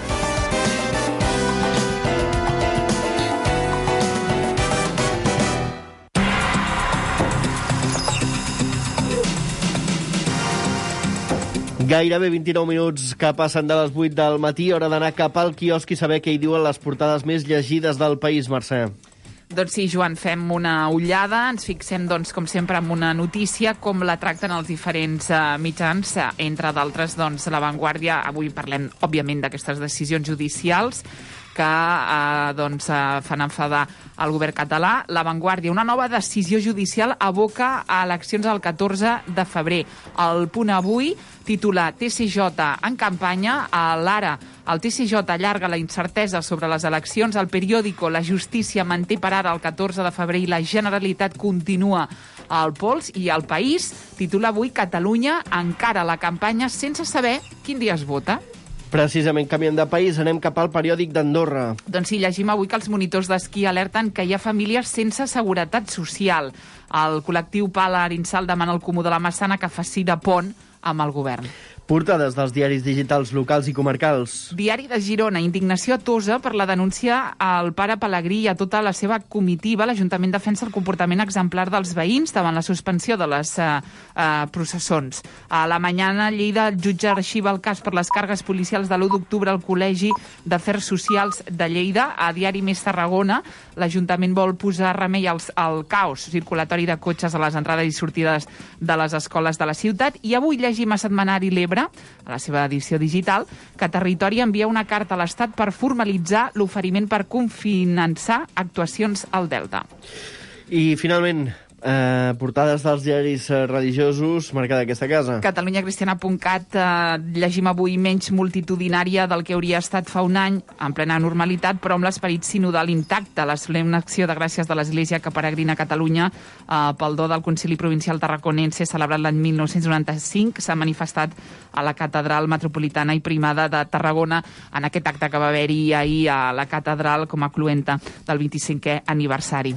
Speaker 2: Gairebé vint-i-nou minuts que passen de les vuit del matí, hora d'anar cap al quiosc i saber què hi diuen les portades més llegides del país, Mercè.
Speaker 4: Doncs sí, Joan, fem una ullada, ens fixem, doncs, com sempre, en una notícia, com la tracten els diferents uh, mitjans, uh, entre d'altres, doncs, La Vanguardia. Avui parlem, òbviament, d'aquestes decisions judicials que eh, doncs, eh, fan enfadar el govern català. La Vanguardia, una nova decisió judicial aboca a eleccions el catorze de febrer. El Punt Avui titula T C J en campanya. A l'Ara, el T C J allarga la incertesa sobre les eleccions. El Periódico, la justícia manté per ara el catorze de febrer i la Generalitat continua al pols. I El País titula avui Catalunya encara la campanya sense saber quin dia es vota.
Speaker 2: Precisament, canviant de país, anem cap al periòdic d'Andorra.
Speaker 4: Doncs sí, llegim avui que els monitors d'esquí alerten que hi ha famílies sense seguretat social. El col·lectiu Pala Arinsal demana al Comú de la Massana que faci de pont amb el govern.
Speaker 2: Portades dels diaris digitals locals i comarcals.
Speaker 4: Diari de Girona, indignació a Tosa per la denúncia al pare Pelegrí i a tota la seva comitiva. L'Ajuntament defensa el comportament exemplar dels veïns davant la suspensió de les eh, eh, processons. A la Mañana, Lleida, el jutge arxiva el cas per les càrregues policials de l'u d'octubre al Col·legi d'Afers Socials de Lleida. A Diari Més Tarragona, l'Ajuntament vol posar remei al, al caos circulatori de cotxes a les entrades i sortides de les escoles de la ciutat. I avui llegim a Setmanari L'Ebre, a la seva edició digital, que Territori envia una carta a l'Estat per formalitzar l'oferiment per cofinançar actuacions al Delta.
Speaker 2: I, finalment, eh, portades dels diaris eh, religiosos marcada aquesta casa.
Speaker 4: catalunya cristiana punt cat, eh, llegim avui menys multitudinària del que hauria estat fa un any, en plena normalitat, però amb l'esperit sinodal intacte. La solemne acció de gràcies de l'Església que peregrina a Catalunya eh, pel do del Concili Provincial Tarraconense, celebrat l'any mil nou-cents noranta-cinc, s'ha manifestat a la Catedral Metropolitana i Primada de Tarragona en aquest acte que va haver-hi ahir a la Catedral com a cluenta del vint-i-cinquè aniversari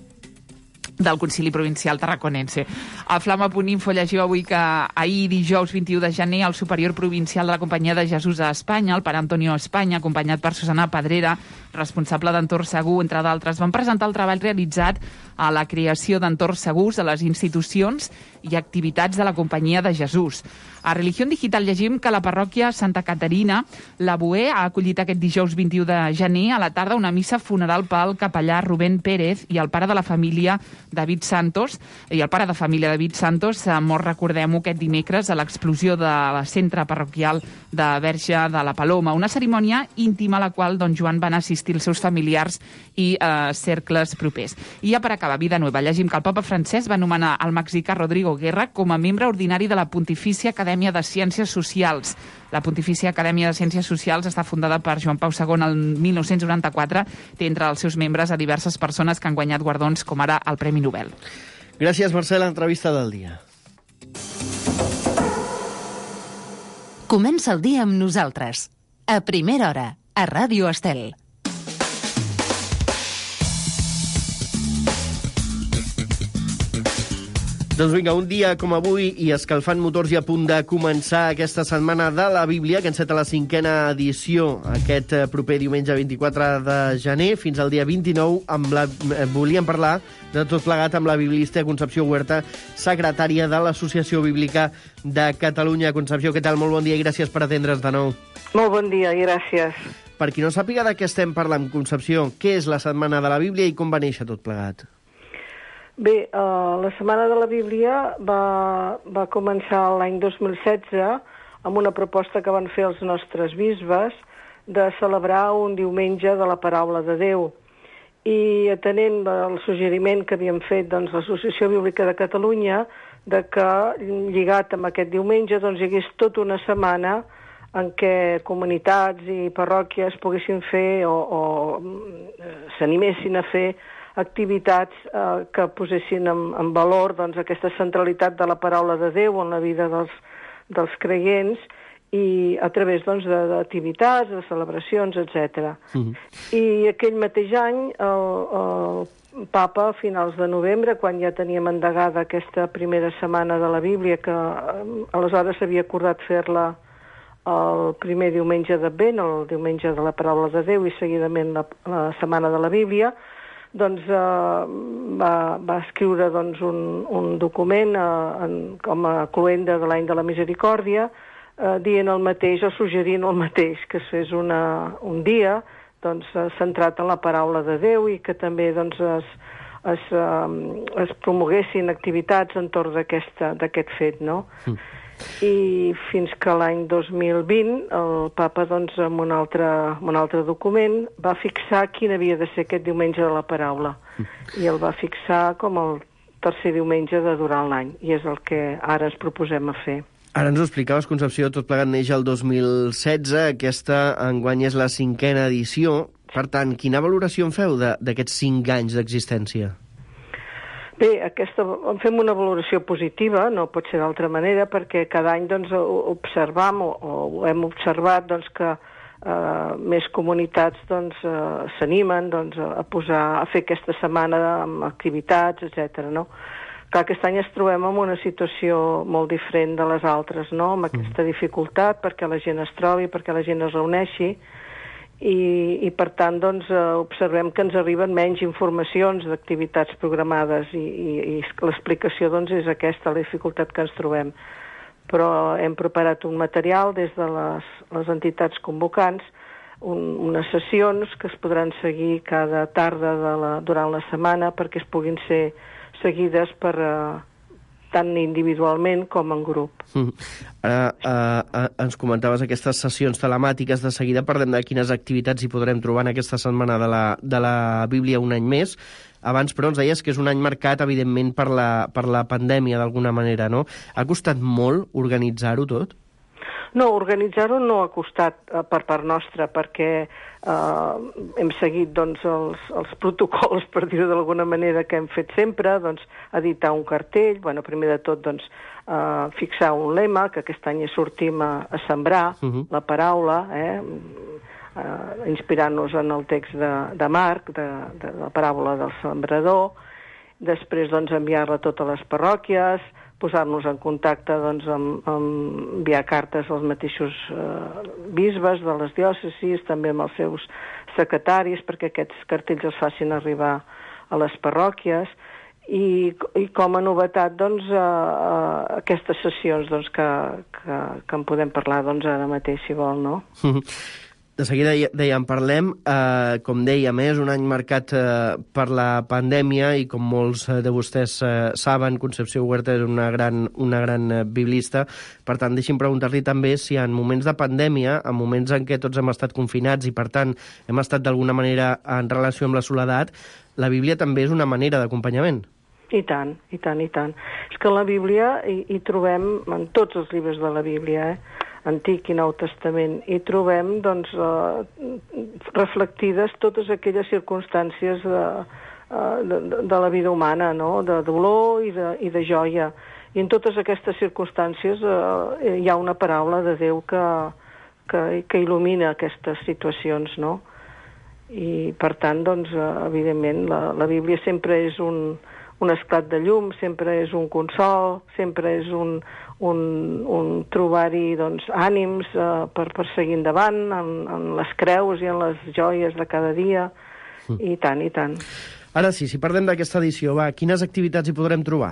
Speaker 4: del Concili Provincial Tarraconense. A Flama punt info llegiu avui que ahir, dijous vint-i-u de gener, el superior provincial de la Companyia de Jesús a Espanya, el pare Antonio Espanya, acompanyat per Susana Pedrera, responsable d'Entorn Segur, entre d'altres, van presentar el treball realitzat a la creació d'entorns segurs a les institucions i activitats de la Companyia de Jesús. A Religió Digital llegim que la parròquia Santa Caterina, la Boé, ha acollit aquest dijous vint-i-u de gener a la tarda una missa funeral pel capellà Rubén Pérez i el pare de la família David Santos, i el pare de família David Santos, mort, recordem-ho, aquest dimecres a l'explosió de la centre parroquial de Verge de la Paloma. Una cerimònia íntima a la qual don Joan van assistir els seus familiars i eh, cercles propers. I ja per acabar, vida nova, llegim que el papa Francesc va anomenar el mexicà Rodrigo Guerra com a membre ordinari de la Pontifícia Acadèmia de Ciències Socials. La Pontifícia Acadèmia de Ciències Socials està fundada per Joan Pau segon el mil nou-cents noranta-quatre. Té entre els seus membres a diverses persones que han guanyat guardons, com ara el Premi Nobel.
Speaker 2: Gràcies, Mercè, l'entrevista del dia.
Speaker 1: Comença el dia amb nosaltres. A primera hora, a Ràdio Estel.
Speaker 2: Doncs vinga, un dia com avui i escalfant motors i a punt de començar aquesta setmana de la Bíblia, que enceta la cinquena edició aquest proper diumenge vint-i-quatre de gener fins al dia vint-i-nou. Amb la, eh, volíem parlar de tot plegat amb la biblista Concepció Huerta, secretària de l'Associació Bíblica de Catalunya. Concepció, què tal? Molt bon dia i gràcies per atendre's de nou.
Speaker 15: Molt bon dia i gràcies.
Speaker 2: Per qui no sàpiga de què estem parlant, Concepció, què és la Setmana de la Bíblia i com va néixer tot plegat?
Speaker 15: Bé, uh, la Setmana de la Bíblia va, va començar l'any dos mil setze amb una proposta que van fer els nostres bisbes de celebrar un diumenge de la Paraula de Déu. I atenent el suggeriment que havíem fet doncs, l'Associació Bíblica de Catalunya de que, lligat amb aquest diumenge, doncs, hi hagués tota una setmana en què comunitats i parròquies poguessin fer o, o s'animessin a fer activitats eh, que posessin en, en valor doncs, aquesta centralitat de la paraula de Déu en la vida dels, dels creients i a través doncs, d'activitats, de, de celebracions, etcètera. Mm-hmm. I aquell mateix any el, el papa, a finals de novembre, quan ja teníem endegada aquesta primera setmana de la Bíblia, que eh, aleshores s'havia acordat fer-la el primer diumenge d'Advent, el diumenge de la paraula de Déu i seguidament la, la setmana de la Bíblia, doncs eh, va, va escriure doncs, un, un document eh, en, com a cloenda de l'any de la misericòrdia, eh, dient el mateix o suggerint el mateix, que es fes una, un dia doncs, eh, centrat en la paraula de Déu i que també doncs, es, es, eh, es promoguessin activitats entorn d'aquest fet, no? Mm. I fins que l'any dos mil vint el papa, doncs, amb un altre, amb un altre document, va fixar quin havia de ser aquest diumenge de la paraula. I el va fixar com el tercer diumenge de durant l'any. I és el que ara ens proposem a fer.
Speaker 2: Ara ens ho explicaves, Concepció, tot plegat neix el dos mil setze. Aquesta enguany és la cinquena edició. Per tant, quina valoració en feu d'aquests cinc anys d'existència?
Speaker 15: Bé, aquesta, en fem una valoració positiva, no pot ser d'altra manera, perquè cada any doncs, observam o, o hem observat doncs, que eh, més comunitats doncs, s'animen doncs, a posar a fer aquesta setmana amb activitats, etcètera. No? Clar, aquest any ens trobem en una situació molt diferent de les altres, no? Amb aquesta dificultat perquè la gent es trobi, perquè la gent es reuneixi, i, i per tant doncs, eh, observem que ens arriben menys informacions d'activitats programades i, i, i l'explicació doncs, és aquesta, la dificultat que ens trobem. Però hem preparat un material des de les, les entitats convocants, un, unes sessions que es podran seguir cada tarda de la, durant la setmana perquè es puguin ser seguides per, uh, tant individualment com en grup.
Speaker 2: Mm. Ara uh, uh, ens comentaves aquestes sessions telemàtiques. De seguida parlem de quines activitats hi podrem trobar en aquesta setmana de la, de la Bíblia un any més. Abans, però, ens deies que és un any marcat, evidentment, per la, per la pandèmia, d'alguna manera, no? Ha costat molt organitzar-ho tot?
Speaker 15: No, organitzar-ho no ha costat eh, per part nostra, perquè eh, hem seguit doncs, els, els protocols, per dir-ho d'alguna manera, que hem fet sempre, doncs, editar un cartell, bueno, primer de tot doncs, eh, fixar un lema, que aquest any sortim a, a sembrar uh-huh. la paraula, eh, eh, inspirant-nos en el text de, de Marc, de, de la paràbola del sembrador, després doncs, enviar-la a totes les parròquies, posar-nos en contacte doncs, amb, amb enviar cartes als mateixos eh, bisbes de les diòcesis, també amb els seus secretaris, perquè aquests cartells es facin arribar a les parròquies, i, i com a novetat doncs, eh, eh, aquestes sessions doncs, que, que, que en podem parlar doncs, ara mateix, si vol, no?
Speaker 2: De seguida dèiem, parlem, eh, com dèiem, és un any marcat eh, per la pandèmia i com molts de vostès eh, saben, Concepció Huerta és una gran, una gran eh, biblista. Per tant, deixi'm preguntar-li també si en moments de pandèmia, en moments en què tots hem estat confinats i, per tant, hem estat d'alguna manera en relació amb la soledat, la Bíblia també és una manera d'acompanyament.
Speaker 15: I tant, i tant, i tant. És que en la Bíblia hi, hi trobem, en tots els llibres de la Bíblia, eh, Antic i Nou Testament, hi trobem doncs, eh, reflectides totes aquelles circumstàncies de, de, de la vida humana, no? De dolor i de, i de joia. I en totes aquestes circumstàncies eh, hi ha una paraula de Déu que, que, que il·lumina aquestes situacions, no? I per tant, doncs, eh, evidentment, la, la Bíblia sempre és un, un esclat de llum, sempre és un consol, sempre és un, un, un trobar-hi doncs, ànims uh, per, per seguir endavant en, en les creus i en les joies de cada dia, mm. i tant, i tant.
Speaker 2: Ara sí, si parlem d'aquesta edició, va, quines activitats hi podrem trobar?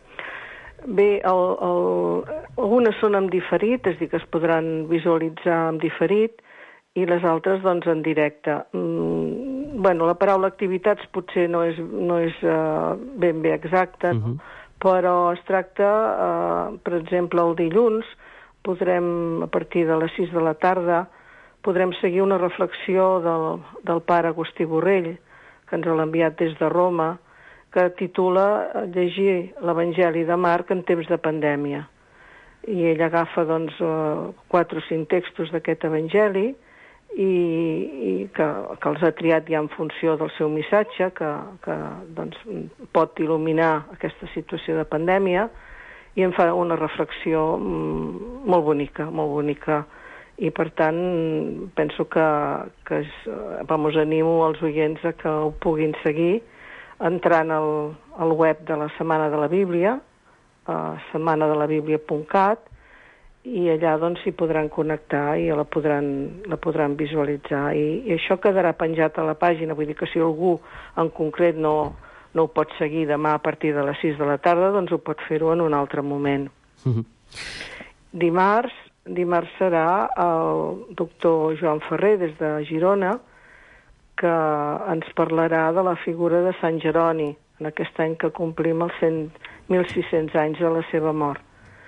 Speaker 15: Bé, el, el, algunes són en diferit, és a dir, que es podran visualitzar en diferit, i les altres, doncs, en directe. Mm, bueno, la paraula activitats potser no és, no és uh, ben bé exacta, uh-huh. però es tracta, uh, per exemple, el dilluns, podrem, a partir de les sis de la tarda, podrem seguir una reflexió del, del pare Agustí Borrell, que ens l'ha enviat des de Roma, que titula Llegir l'Evangeli de Marc en temps de pandèmia. I ell agafa, doncs, uh, quatre o cinc textos d'aquest Evangeli, i, i que, que els ha triat ja en funció del seu missatge, que, que doncs, pot il·luminar aquesta situació de pandèmia, i en fa una reflexió mm, molt bonica, molt bonica. I, per tant, penso que, que és, vamos, animo els oients a que ho puguin seguir entrant al, al web de la Setmana de la Bíblia, a setmana de la bíblia punt cat, i allà doncs s'hi podran connectar i la podran, la podran visualitzar. I, I això quedarà penjat a la pàgina, vull dir que si algú en concret no, no ho pot seguir demà a partir de les sis de la tarda, doncs ho pot fer-ho en un altre moment. Mm-hmm. Dimarts, dimarts serà el doctor Joan Ferrer, des de Girona, que ens parlarà de la figura de Sant Jeroni, en aquest any que complim els mil sis-cents anys de la seva mort.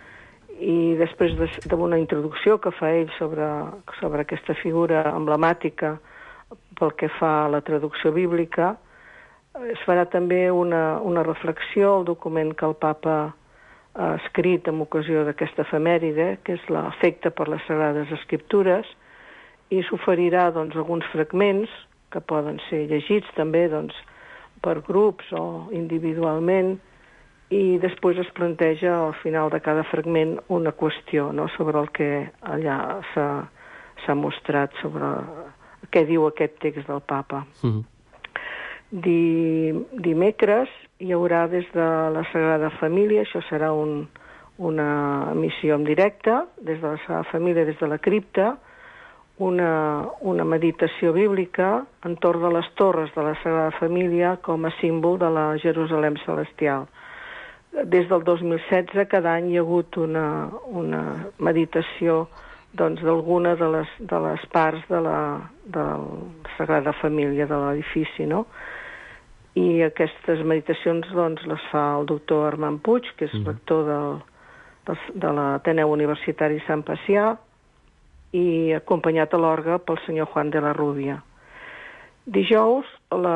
Speaker 15: I després d'una introducció que fa ell sobre, sobre aquesta figura emblemàtica pel que fa a la traducció bíblica, es farà també una, una reflexió al document que el papa ha escrit en ocasió d'aquesta efemèride, que és l'afecte per les Sagrades Escriptures, i s'oferirà doncs, alguns fragments que poden ser llegits també doncs, per grups o individualment, i després es planteja al final de cada fragment una qüestió, no?, sobre el que allà s'ha mostrat, sobre què diu aquest text del papa. Mm-hmm. Di, dimecres hi haurà des de la Sagrada Família, això serà un, una emissió en directe, des de la Sagrada Família, des de la cripta, una, una meditació bíblica entorn de les torres de la Sagrada Família com a símbol de la Jerusalem celestial. Des del dos mil setze, cada any hi ha hagut una, una meditació doncs, d'alguna de, les, de les parts de la, de la Sagrada Família, de l'edifici, no? I aquestes meditacions doncs, les fa el doctor Armand Puig, que és rector del, del, de l'Ateneu Universitari Sant Pacià, i acompanyat a l'orgue pel senyor Juan de la Rubia. Dijous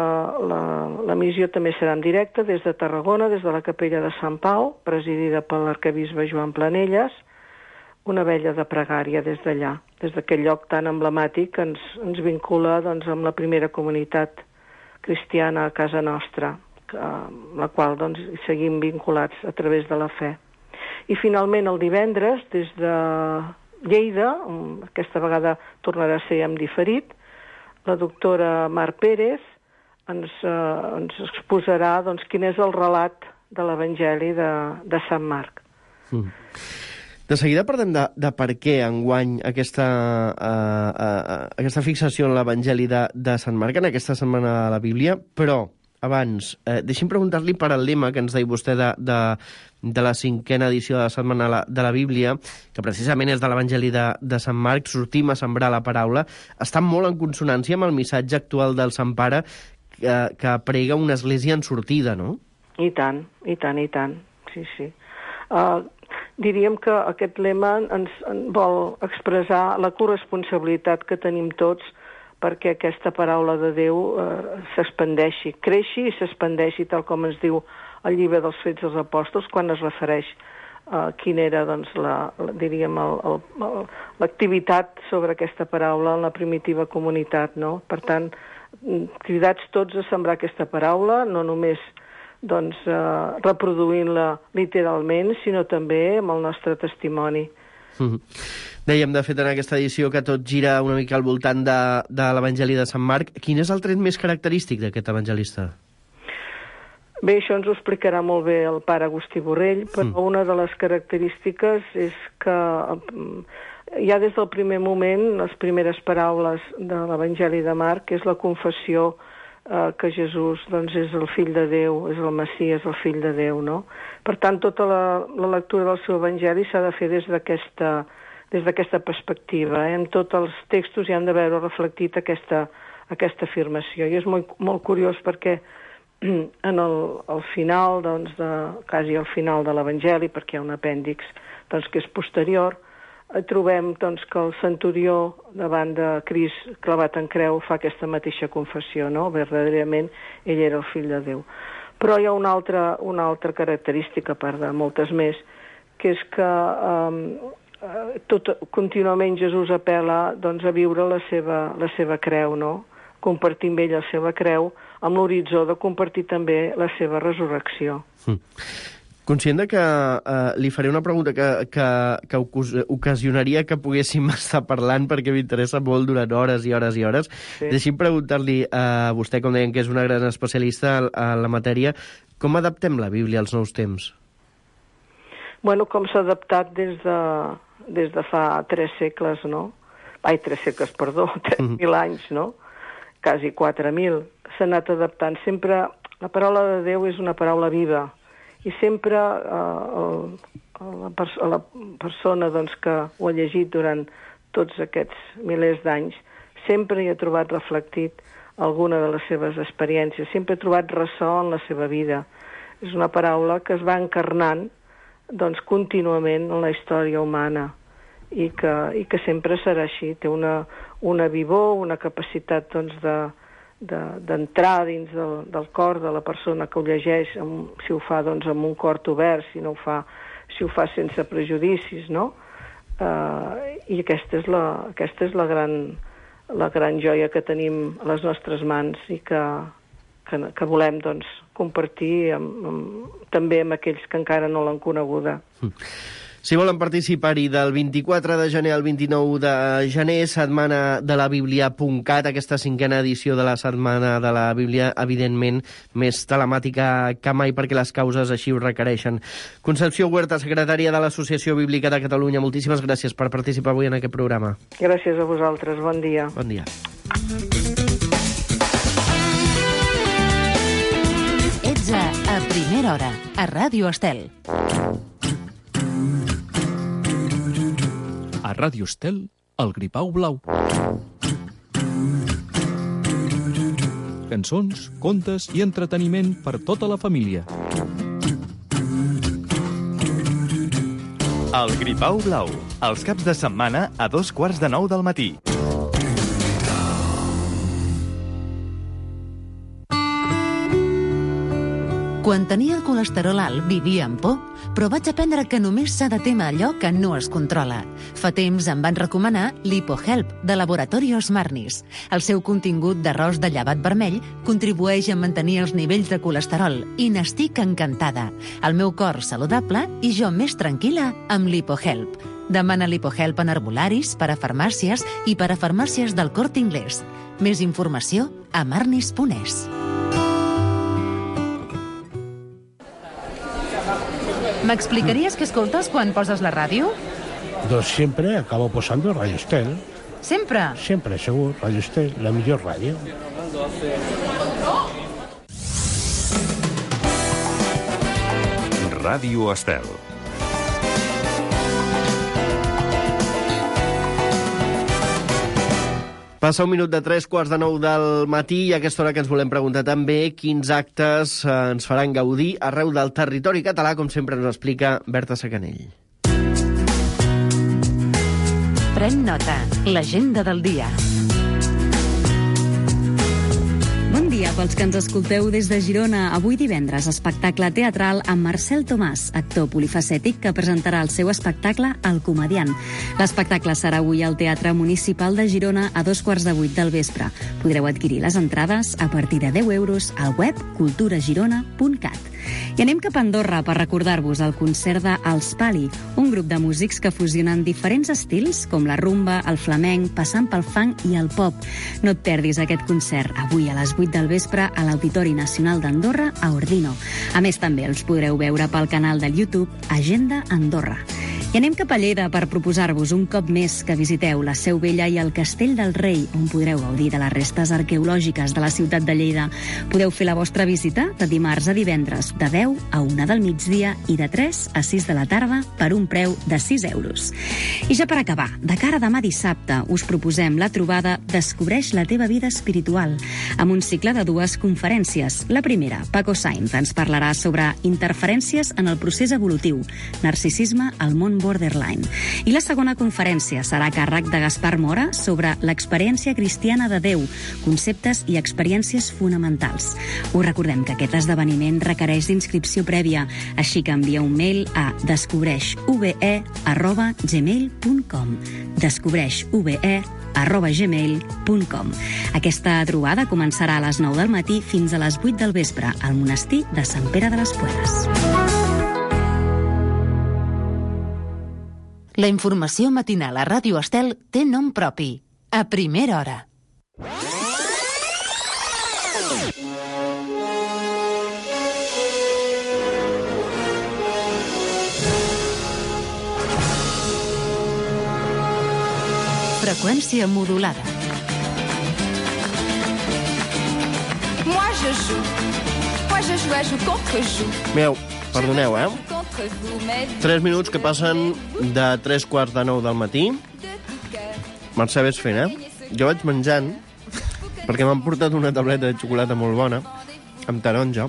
Speaker 15: l'emissió també serà en directe des de Tarragona, des de la capella de Sant Pau, presidida per l'arquebisbe Joan Planelles, una vella de pregària des d'allà, des d'aquell lloc tan emblemàtic que ens, ens vincula doncs, amb la primera comunitat cristiana a casa nostra, que, amb la qual doncs, seguim vinculats a través de la fe. I finalment el divendres, des de Lleida, aquesta vegada tornarà a ser amb diferit, la doctora Mar Pérez ens, eh, ens exposarà doncs, quin és el relat de l'Evangeli de, de Sant Marc.
Speaker 2: Mm. De seguida parlem de, de per què enguany aquesta, uh, uh, aquesta fixació en l'Evangeli de, de Sant Marc, en aquesta setmana de la Bíblia, però abans, eh, deixi'm preguntar-li per al lema que ens deia vostè de, de, de la cinquena edició de la Setmana de la Bíblia, que precisament és de l'Evangeli de, de Sant Marc, sortim a sembrar la paraula, està molt en consonància amb el missatge actual del Sant Pare que, que prega una església en sortida, no?
Speaker 15: I tant, i tant, i tant, sí, sí. Uh, diríem que aquest lema ens, ens vol expressar la corresponsabilitat que tenim tots perquè aquesta paraula de Déu eh, s'expandeixi, creixi i s'expandeixi, tal com ens diu el llibre dels Fets dels Apòstols, quan es refereix a quina era, doncs, la, la, diríem, l'activitat sobre aquesta paraula en la primitiva comunitat, no? Per tant, cridats tots a sembrar aquesta paraula, no només doncs, eh, reproduint-la literalment, sinó també amb el nostre testimoni.
Speaker 2: Mm-hmm. Dèiem, de fet, en aquesta edició que tot gira una mica al voltant de, de l'Evangeli de Sant Marc. Quin és el tret més característic d'aquest evangelista?
Speaker 15: Bé, això ens ho explicarà molt bé el pare Agustí Borrell, però mm. una de les característiques és que ja des del primer moment, les primeres paraules de l'Evangeli de Marc és la confessió eh, que Jesús doncs, és el fill de Déu, és el Messies, el fill de Déu, no? Per tant, tota la, la lectura del seu Evangeli s'ha de fer des d'aquesta des d'aquesta perspectiva. Eh? En tots els textos hi han de veure reflectit aquesta, aquesta afirmació. I és molt, molt curiós perquè en el, el final, doncs, de, quasi al final de l'Evangeli, perquè hi ha un apèndix doncs, que és posterior, eh, trobem doncs, que el centurió davant de Crist clavat en creu fa aquesta mateixa confessió, no? Verdaderament ell era el fill de Déu. Però hi ha una altra, una altra característica, a part de moltes més, que és que eh, tot, contínuament Jesús apel·la doncs, a viure la seva, la seva creu, no? Compartir amb ell la seva creu, amb l'horitzó de compartir també la seva resurrecció.
Speaker 2: Mm. Conscient de que eh, li faré una pregunta que, que, que ocasionaria que poguéssim estar parlant perquè m'interessa molt durant hores i hores i hores. Sí. Deixi'm preguntar-li a vostè, com deien que és una gran especialista en la matèria, com adaptem la Bíblia als nous temps?
Speaker 15: Bueno, com s'ha adaptat des de, des de fa tres segles, no? Ai, tres segles, perdó, tres mil anys, no? Quasi quatre mil. S'ha anat adaptant. Sempre, la paraula de Déu és una paraula viva. I sempre eh, el, la, pers la persona doncs, que ho ha llegit durant tots aquests milers d'anys sempre hi ha trobat reflectit alguna de les seves experiències, sempre ha trobat ressò en la seva vida. És una paraula que es va encarnant doncs, contínuament en la història humana i que, i que sempre serà així. Té una, una vivor, una capacitat doncs, de d'entrar de, dins del, del cor de la persona que ho llegeix, amb, si ho fa doncs, amb un cor obert, si no ho fa, si ho fa sense prejudicis, no? Uh, I aquesta és, la, aquesta és la, gran, la gran joia que tenim a les nostres mans i que, que, que volem doncs, compartir amb, amb, també amb aquells que encara no l'han coneguda.
Speaker 2: Mm. Si volen participar-hi del vint-i-quatre de gener al vint-i-nou de gener, setmana de la Bíblia punt cat, aquesta cinquena edició de la Setmana de la Bíblia, evidentment més telemàtica que mai perquè les causes així ho requereixen. Concepció Huerta, secretària de l'Associació Bíblica de Catalunya, moltíssimes gràcies per participar avui en aquest programa.
Speaker 15: Gràcies a vosaltres, bon dia.
Speaker 2: Bon dia.
Speaker 1: Ets a, a Primera Hora, a Ràdio Estel.
Speaker 16: A Ràdio Estel, el Gripau Blau. Cançons, contes i entreteniment per tota la família.
Speaker 17: El Gripau Blau, els caps de setmana a dos quarts de nou del matí.
Speaker 1: Quan tenia el colesterol alt, vivia amb por, però vaig aprendre que només s'ha de témer allò que no es controla. Fa temps em van recomanar l'HipoHelp, de Laboratorios Marnis. El seu contingut d'arròs de llevat vermell contribueix a mantenir els nivells de colesterol i n'estic encantada. El meu cor saludable i jo més tranquil·la amb l'HipoHelp. Demana l'HipoHelp en herbolaris, per a farmàcies i per a farmàcies del Corte Inglés. Més informació a marnis punt es.
Speaker 18: ¿M'explicaries què escoltes quan poses la ràdio?
Speaker 19: Doncs siempre acabo posando Radio Estel.
Speaker 18: Sempre?
Speaker 19: Siempre, segur. Radio Estel, la millor ràdio.
Speaker 11: Ràdio Estel.
Speaker 2: Passa un minut de tres quarts de nou del matí i a aquesta hora que ens volem preguntar també quins actes eh, ens faran gaudir arreu del territori català, com sempre ens explica Berta Sacanell.
Speaker 1: Pren nota, l'agenda del dia.
Speaker 9: Bon dia pels que ens escolteu des de Girona. Avui divendres, espectacle teatral amb Marcel Tomàs, actor polifacètic que presentarà el seu espectacle El Comediant. L'espectacle serà avui al Teatre Municipal de Girona a dos quarts de vuit del vespre. Podreu adquirir les entrades a partir de deu euros al web cultura girona punt cat. I anem cap a Andorra per recordar-vos el concert de Els Pali, un grup de músics que fusionen diferents estils com la rumba, el flamenc, passant pel funk i el pop. No et perdis aquest concert avui a les vuit del vespre a l'Auditori Nacional d'Andorra a Ordino. A més, també els podreu veure pel canal del YouTube Agenda Andorra. I anem cap a Lleida per proposar-vos un cop més que visiteu la Seu Vella i el Castell del Rei, on podreu gaudir de les restes arqueològiques de la ciutat de Lleida. Podeu fer la vostra visita de dimarts a divendres, de deu a una del migdia i de tres a sis de la tarda per un preu de sis euros. I ja per acabar, de cara a demà dissabte, us proposem la trobada Descobreix la teva vida espiritual, amb un cicle de dues conferències. La primera, Paco Sainz ens parlarà sobre interferències en el procés evolutiu, narcisisme al món borderline. I la segona conferència serà a càrrec de Gaspar Mora sobre l'experiència cristiana de Déu, conceptes i experiències fonamentals. Us recordem que aquest esdeveniment requereix d'inscripció prèvia, així que envia un mail a descobreixuve arroba gmail punt com descobreixuve arroba gmail punt com. Aquesta trobada començarà a les nou del matí fins a les vuit del vespre al monestir de Sant Pere de les Puelas.
Speaker 1: La informació matinal a Ràdio Estel té nom propi. A primera hora. Freqüència modulada.
Speaker 20: Moi je joue. Moi je joue, je contre joue.
Speaker 2: Mireu, perdoneu, eh? Tres minuts que passen de tres quarts de nou del matí. Mercè, ves fent, eh? Jo vaig menjant, perquè m'han portat una tauleta de xocolata molt bona, amb taronja.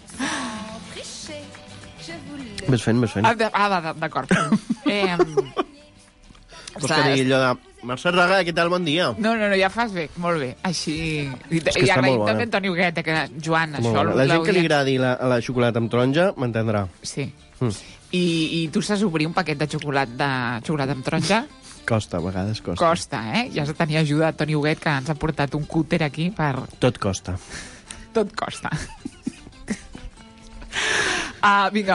Speaker 2: Ves fent, ves fent.
Speaker 4: Ah, ah d'acord. eh,
Speaker 2: Vols que digui allò de... Mercè Raga, què tal? Bon dia.
Speaker 4: No, no, no, ja fas bé, molt bé. Així... I,
Speaker 2: és que
Speaker 4: i
Speaker 2: està molt bona.
Speaker 4: també Antoni Huguet, que Joan, això...
Speaker 2: La gent que li agradi la, la xocolata amb taronja m'entendrà.
Speaker 4: Sí. Mm. I, I tu saps obrir un paquet de xocolata, de xocolata amb taronja?
Speaker 2: Costa, a vegades costa.
Speaker 4: Costa, eh? Ja has de tenir ajuda de Toni Huguet, que ens ha portat un cúter aquí per...
Speaker 2: Tot costa.
Speaker 4: Tot costa. Ah, vinga, va.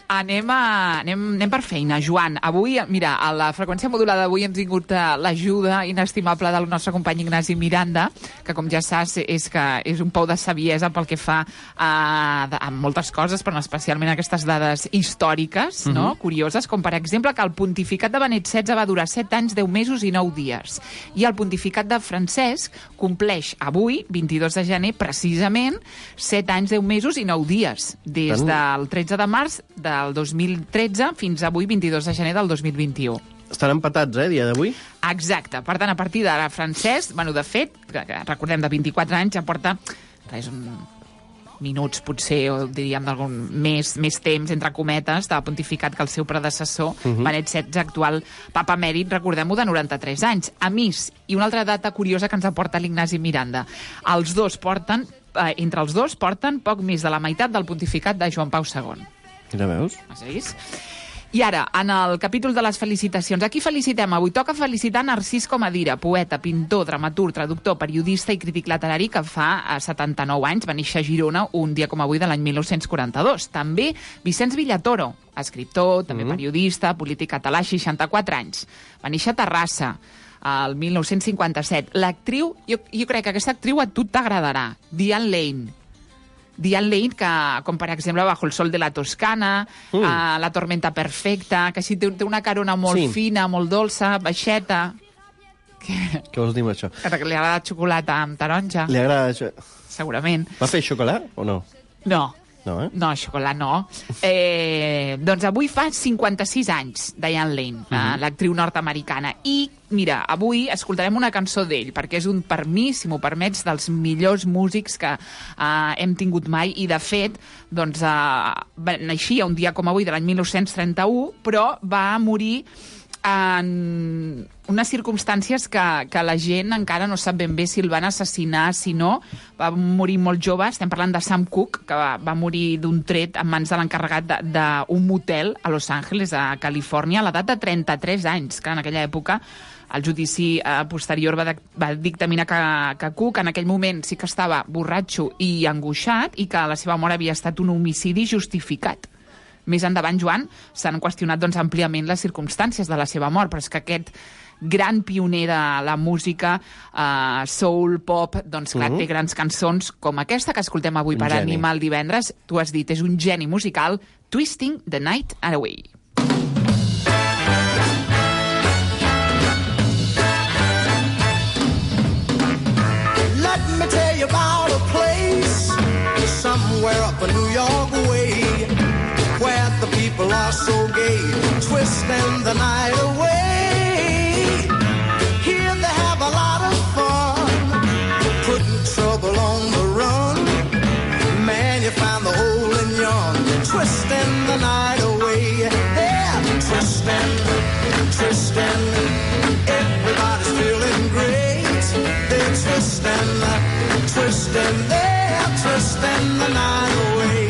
Speaker 4: Anem, a, anem, anem per feina, Joan. Avui, mira, a la freqüència modulada d'avui hem tingut l'ajuda inestimable del nostre company Ignasi Miranda, que com ja saps és que és un pou de saviesa pel que fa a, a moltes coses, però especialment aquestes dades històriques, uh-huh. no? Curioses, com per exemple que el pontificat de Benet setze va durar set anys, deu mesos i nou dies. I el pontificat de Francesc compleix avui, vint-i-dos de gener, precisament set anys, deu mesos i nou dies, des del tretze de març de del dos mil tretze fins avui, vint-i-dos de gener del dos mil vint-i-u.
Speaker 2: Estan empatats, eh, dia d'avui?
Speaker 4: Exacte. Per tant, a partir d'ara, Francesc, bueno, de fet, que, que recordem, de vint-i-quatre anys, ja porta és un minuts, potser, o diríem d'algun més, més temps, entre cometes, de pontificat que el seu predecessor, uh-huh. Benet setze, actual papa emèrit, recordem-ho, de noranta-tres anys. A més, i una altra data curiosa que ens aporta l'Ignasi Miranda. Els dos porten, eh, entre els dos, porten poc més de la meitat del pontificat de Joan Pau segon.
Speaker 2: Quina veus?
Speaker 4: Has vist? I ara, en el capítol de les felicitacions, aquí felicitem, avui toca felicitar Narcís Comadira, poeta, pintor, dramaturg, traductor, periodista i crític literari que fa setanta-nou anys, va néixer a Girona un dia com avui de l'any mil nou-cents quaranta-dos. També Vicenç Villatoro, escriptor, també mm. periodista, polític català, seixanta-quatre anys. Va néixer a Terrassa, al mil nou-cents cinquanta-set. L'actriu, jo, jo crec que aquesta actriu a tu t'agradarà, Diane Lane. Diane Lane, que, com per exemple Bajo el sol de la Toscana, mm. uh, La tormenta perfecta, que així té, té una carona molt sí. fina, molt dolça, baixeta. Que...
Speaker 2: Què vols dir amb això?
Speaker 4: Que li agrada xocolata amb taronja.
Speaker 2: Li agrada això?
Speaker 4: Segurament.
Speaker 2: Va fer xocolat o no?
Speaker 4: No.
Speaker 2: No, eh?
Speaker 4: No, xocolat no. Eh, doncs avui fa cinquanta-sis anys, Diane Lane, uh-huh. eh, l'actriu nord-americana. I, mira, avui escoltarem una cançó d'ell, perquè és un, per mi, si m'ho permets, dels millors músics que eh, hem tingut mai. I, de fet, doncs, eh, naixia un dia com avui de l'any mil nou-cents trenta-u, però va morir en unes circumstàncies que, que la gent encara no sap ben bé si el van assassinar, si no. Va morir molt jove, estem parlant de Sam Cooke, que va, va morir d'un tret en mans de l'encarregat d'un motel a Los Angeles, a Califòrnia, a l'edat de trenta-tres anys, que en aquella època el judici eh, posterior va, de, va dictaminar que, que Cook en aquell moment sí que estava borratxo i angoixat i que la seva mort havia estat un homicidi justificat. Més endavant, Joan, s'han qüestionat doncs, àmpliament les circumstàncies de la seva mort, però és que aquest gran pioner de la música uh, soul, pop, doncs clar, uh-huh. té grans cançons com aquesta que escoltem avui un per geni. Animar el divendres. Tu has dit, és un geni musical, Twisting the Night Away.
Speaker 21: Let me tell you about a place somewhere up in New York way, where the people are so gay, twisting the night away. Here they have a lot of fun, putting trouble on the run. Man, you find the old and young, twisting the night away. They're twisting, twisting, everybody's feeling great. They're twisting, twisting, they're twisting the night away.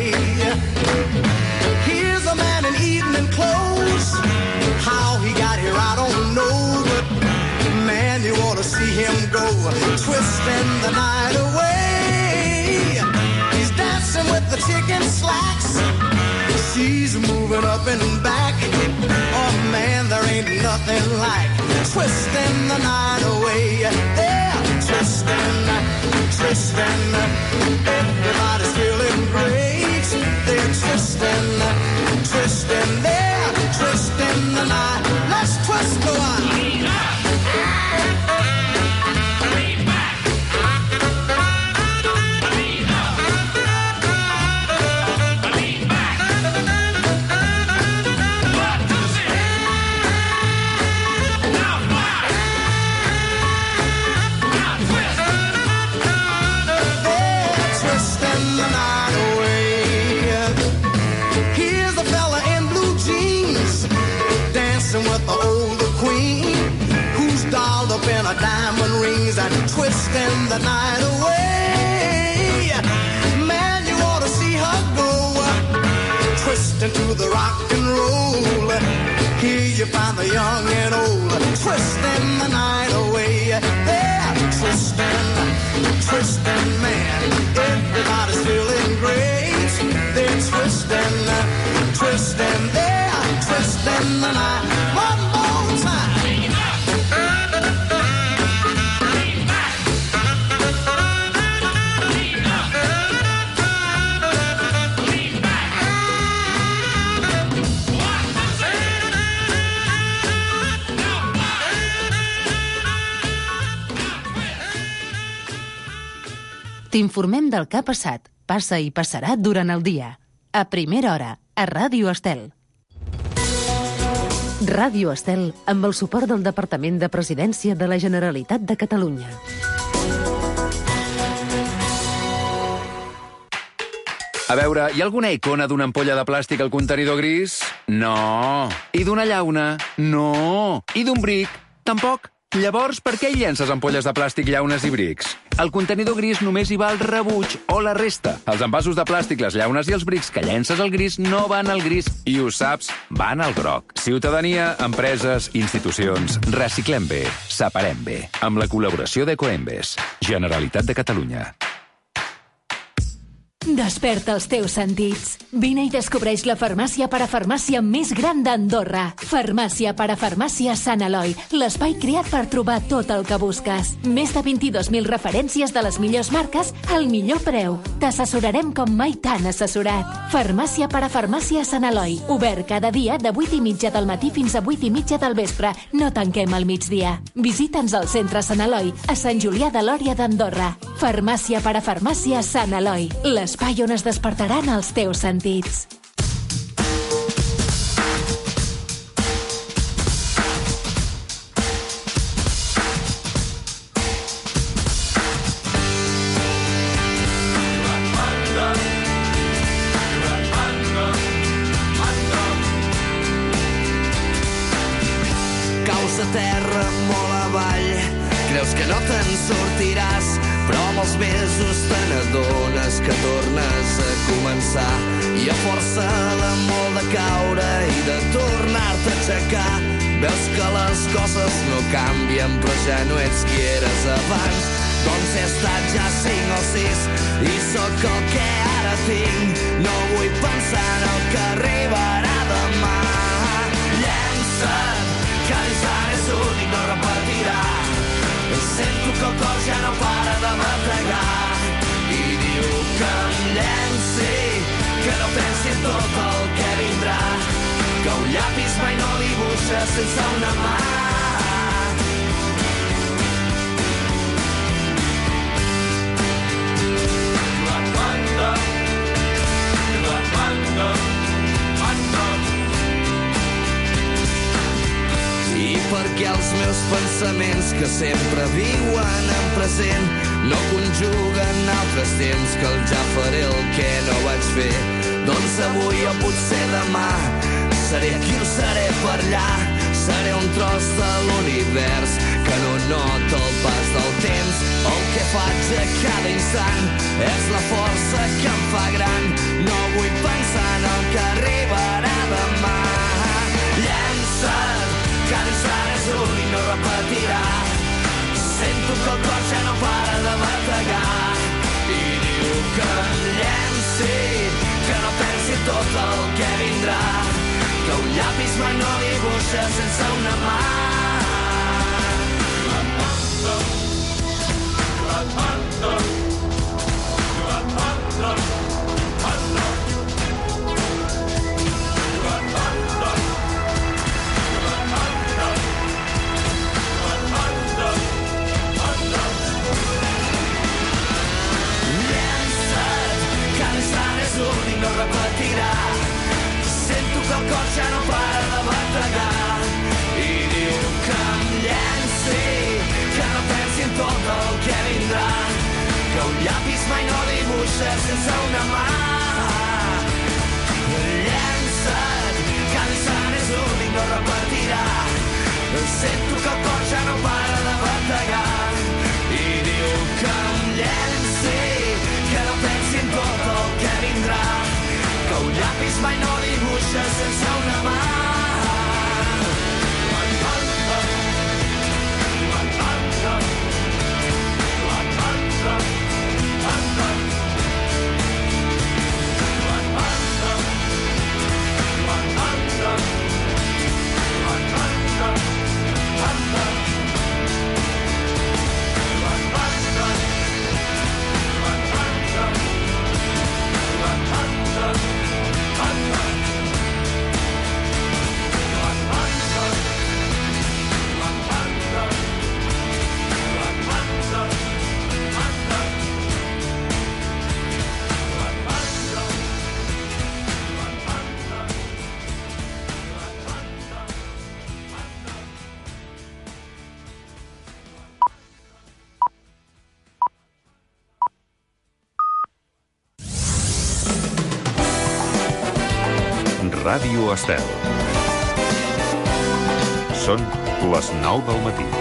Speaker 21: Evening clothes, how he got here I don't know, but man, you ought to see him go, twisting the night away. He's dancing with the chicken slacks, she's moving up and back. Oh man, there ain't nothing like twisting the night away. They're twisting, twisting, everybody's feeling great. They're twisting, twisting, they're twisting the night. Let's twist the one. With the older queen, who's dolled up in her diamond rings and twisting the night away. Man, you ought to see her go, twisting to the rock and roll. Here you find the young and old, twisting the night away. They're twisting, twisting, man, everybody's feeling great. They're twisting, twisting. twisting, they're twisting the night. One more time.
Speaker 1: T'informem del que ha passat, passa i passarà durant el dia. A primera hora, a Ràdio Estel. Ràdio Estel, amb el suport del Departament de Presidència de la Generalitat de Catalunya.
Speaker 3: A veure, hi ha alguna icona d'una ampolla de plàstic al contenidor gris? No. I d'una llauna? No. I d'un bric? Tampoc. Llavors, per què hi llences ampolles de plàstic, llaunes i brics? Al contenidor gris només hi va el rebuig o la resta. Els envasos de plàstic, les llaunes i els brics que llences al gris no van al gris i, ho saps, van al groc. Ciutadania, empreses, institucions, reciclem bé, separem bé. Amb la col·laboració d'Ecoembes. Generalitat de Catalunya.
Speaker 22: Desperta els teus sentits. Vine i descobreix la farmàcia parafarmàcia més gran d'Andorra. Farmàcia parafarmàcia Sant Eloi, l'espai creat per trobar tot el que busques. Més de vint-i-dos mil referències de les millors marques al millor preu. T'assessorarem com mai t'han assessorat. Farmàcia parafarmàcia Sant Eloi, obert cada dia de vuit i mitja del matí fins a vuit i mitja del vespre. No tanquem al migdia. Visita'ns al centre Sant Eloi, a Sant Julià de Lòria d'Andorra. Farmàcia parafarmàcia Sant Eloi, l'espai on es despertaran els teus sentits.
Speaker 21: Caus a terra molt avall, creus que no te'n sortiràs, però amb els mesos te n'adones que tornes a començar i a força de molt de caure i de tornar-te a aixecar veus que les coses no canvien però ja no ets qui eres abans. Doncs he estat ja cinc o sis i sóc el que ara tinc. No vull pensar en el que arribarà demà. Llença't, que l'instant és únic, no repetirà. Sento que el cor ja no para de bategar i diu que em llenci, que no pensi en tot el que vindrà, que un llapis mai no dibuixa sense una mà. Quando, quando, quando. I perquè els meus pensaments que sempre viuen en present no conjuguen altres temps que el ja faré el que no vaig fer. Doncs avui o potser demà seré aquí o seré per allà. Seré un tros de l'univers que no nota el pas del temps. El que faig a cada instant és la força que em fa gran. No vull pensar en el que arribarà demà. Llença't, cada instant és únic, no repetirà. Sento que el cor ja no para de bategar i diu que em llenci, que no pensi tot el que vindrà, que un llapis mai no dibuixa sense una mà. No repetirà. Sento que el cor ja no para de bategar i diu que em llenci, que no pensi en tot el que vindrà, que un llapis mai no dibuixa sense una mà. Llença't, que l'instant és únic, no repetirà. Sento que el cor ja no para de bategar i diu que em llenci, que no pensi en tot el que vindrà, que un llapis mai no dibuixa sense una mà.
Speaker 5: Ràdio Estel. Són les nou del matí.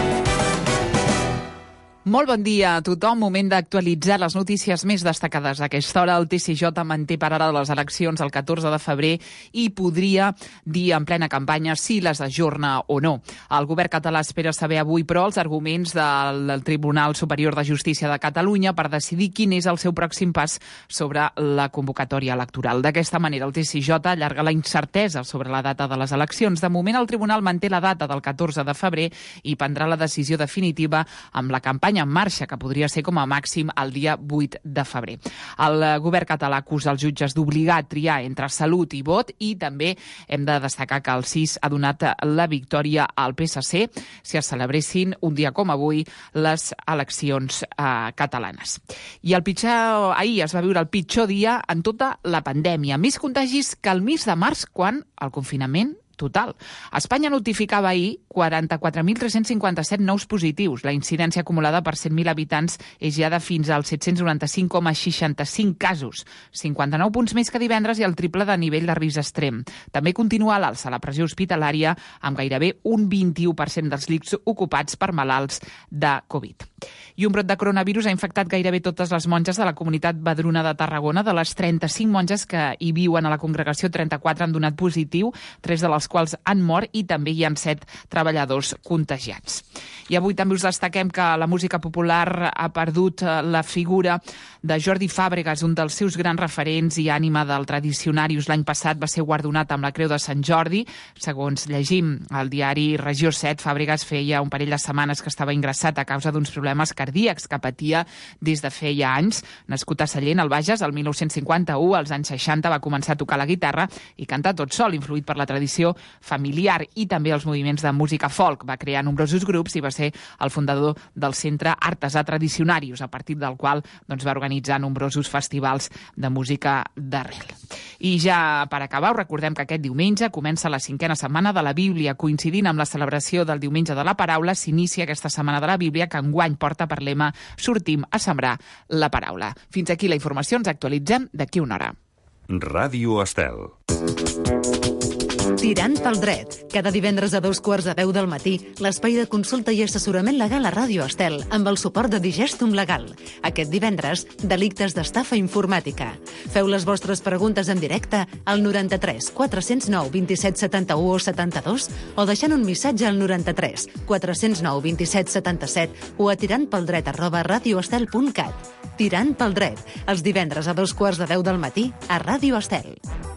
Speaker 4: Molt bon dia a tothom. Moment d'actualitzar les notícies més destacades a aquesta hora. El T C J manté per ara les eleccions el catorze de febrer i podria dir en plena campanya si les ajorna o no. El govern català espera saber avui, però, els arguments del Tribunal Superior de Justícia de Catalunya per decidir quin és el seu pròxim pas sobre la convocatòria electoral. D'aquesta manera, el T C J allarga la incertesa sobre la data de les eleccions. De moment, el Tribunal manté la data del catorze de febrer i prendrà la decisió definitiva amb la campanya en marxa, que podria ser com a màxim el dia vuit de febrer. El govern català acusa els jutges d'obligar a triar entre salut i vot i també hem de destacar que el C I S ha donat la victòria al P S C si es celebressin un dia com avui les eleccions eh, catalanes. I el pitjor, ahir es va viure el pitjor dia en tota la pandèmia. Més contagis que el mes de març, quan el confinament total. Espanya notificava ahir quaranta-quatre mil tres-cents cinquanta-set nous positius. La incidència acumulada per cent mil habitants és ja de fins als set-cents noranta-cinc coma seixanta-cinc casos, cinquanta-nou punts més que divendres i el triple de nivell de risc extrem. També continua a l'alça la pressió hospitalària, amb gairebé un vint-i-u per cent dels llits ocupats per malalts de Covid. I un brot de coronavirus ha infectat gairebé totes les monges de la comunitat Vedruna de Tarragona. De les trenta-cinc monges que hi viuen a la congregació, trenta-quatre han donat positiu, tres de les quals han mort i també hi ha set treballadors contagiats. I avui també us destaquem que la música popular ha perdut la figura de Jordi Fàbregas, un dels seus grans referents i ànima del Tradicionarius. L'any passat va ser guardonat amb la Creu de Sant Jordi. Segons llegim al diari Regió set, Fàbregas feia un parell de setmanes que estava ingressat a causa d'uns problemes cardíacs que patia des de feia anys. Nascut a Sallent, al Bages, el mil nou-cents cinquanta-u, als anys seixanta va començar a tocar la guitarra i cantar tot sol, influït per la tradició familiar i també els moviments de música folk. Va crear nombrosos grups i va ser el fundador del Centre Artesà Tradicionarius, a partir del qual doncs, va organitzar nombrosos festivals de música d'arrel. I ja per acabar, us recordem que aquest diumenge comença la cinquena setmana de la Bíblia. Coincidint amb la celebració del Diumenge de la Paraula, s'inicia aquesta setmana de la Bíblia que enguany porta per lema Sortim a sembrar la paraula. Fins aquí la informació, ens actualitzem d'aquí una hora.
Speaker 5: Ràdio Estel.
Speaker 1: Tirant pel dret. Cada divendres a dos quarts de deu del matí, l'espai de consulta i assessorament legal a Ràdio Estel, amb el suport de Digestum Legal. Aquest divendres, delictes d'estafa informàtica. Feu les vostres preguntes en directe al noranta-tres quatre-cents nou vint-i-set setanta-u o setanta-dos o deixant un missatge al noranta-tres quatre-cents nou vint-i-set setanta-set o a tirantpeldret arroba radioestel punt cat. Tirant pel dret, els divendres a dos quarts de deu del matí a Ràdio Estel.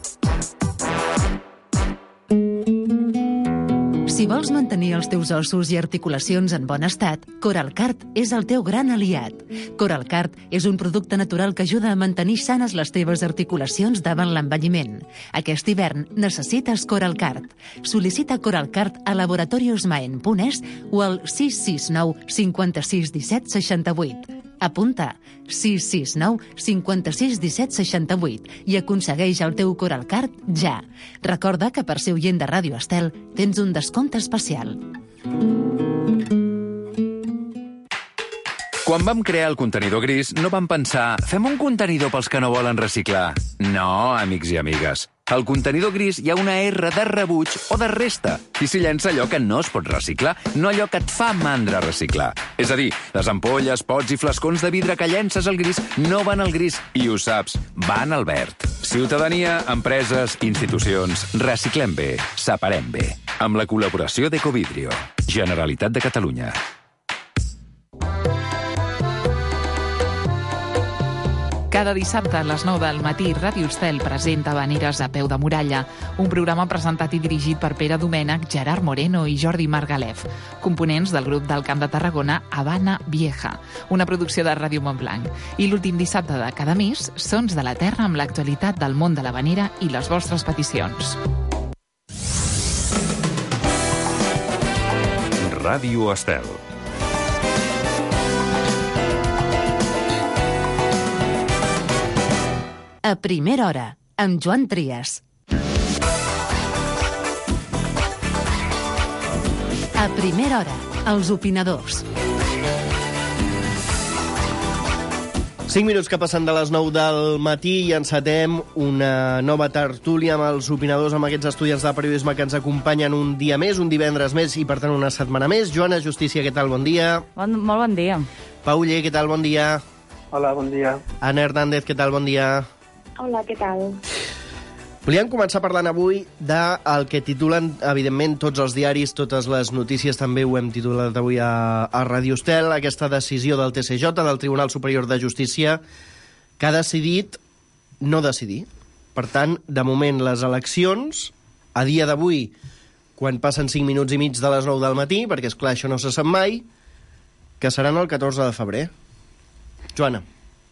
Speaker 1: Si vols mantenir els teus ossos i articulacions en bon estat, Coralcart és el teu gran aliat. Coralcart és un producte natural que ajuda a mantenir sanes les teves articulacions davant l'envelliment. Aquest hivern necessites Coralcart. Sol·licita Coralcart a laboratoriosmaen punt es o al sis sis nou cinquanta-sis disset seixanta-vuit. Apunta sis sis nou cinquanta-sis disset seixanta-vuit i aconsegueix el teu Coralcart ja. Recorda que per ser oient de Ràdio Estel tens un descompte especial.
Speaker 3: Quan vam crear el contenidor gris, no vam pensar fem un contenidor pels que no volen reciclar. No, amics i amigues. Al contenidor gris hi ha una R de rebuig o de resta i s'hi llença allò que no es pot reciclar, no allò que et fa mandra reciclar. És a dir, les ampolles, pots i flascons de vidre que llences al gris no van al gris i ho saps, van al verd. Ciutadania, empreses, institucions, reciclem bé, separem bé. Amb la col·laboració d'Ecovidrio. Generalitat de Catalunya.
Speaker 4: Cada dissabte a les nou del matí, Ràdio Estel presenta Habaneres a peu de muralla, un programa presentat i dirigit per Pere Domènech, Gerard Moreno i Jordi Margalef, components del grup del Camp de Tarragona Habana Vieja, una producció de Ràdio Montblanc. I l'últim dissabte de cada mes, Sons de la Terra amb l'actualitat del món de l'habanera i les vostres peticions.
Speaker 5: Ràdio Estel.
Speaker 1: A primera hora, amb Joan Trias. A primera hora, els opinadors.
Speaker 2: Cinc minuts que passen de les nou del matí i encetem una nova tertúlia amb els opinadors, amb aquests estudiants de periodisme que ens acompanyen un dia més, un divendres més i, per tant, una setmana més. Joana Justícia, què tal? Bon dia.
Speaker 6: Bon, molt bon dia.
Speaker 2: Pau Ller, què tal? Bon dia.
Speaker 7: Hola, bon dia.
Speaker 2: Anna Hernández, què tal? Bon dia.
Speaker 23: Hola, què tal?
Speaker 2: Volíem començar parlant avui del que titulen, evidentment, tots els diaris, totes les notícies, també ho hem titulat avui a, a Ràdio Estel, aquesta decisió del T C J, del Tribunal Superior de Justícia, que ha decidit no decidir. Per tant, de moment, les eleccions, a dia d'avui, quan passen cinc minuts i mig de les nou del matí, perquè, esclar, això no se sap mai, que seran el catorze de febrer. Joana.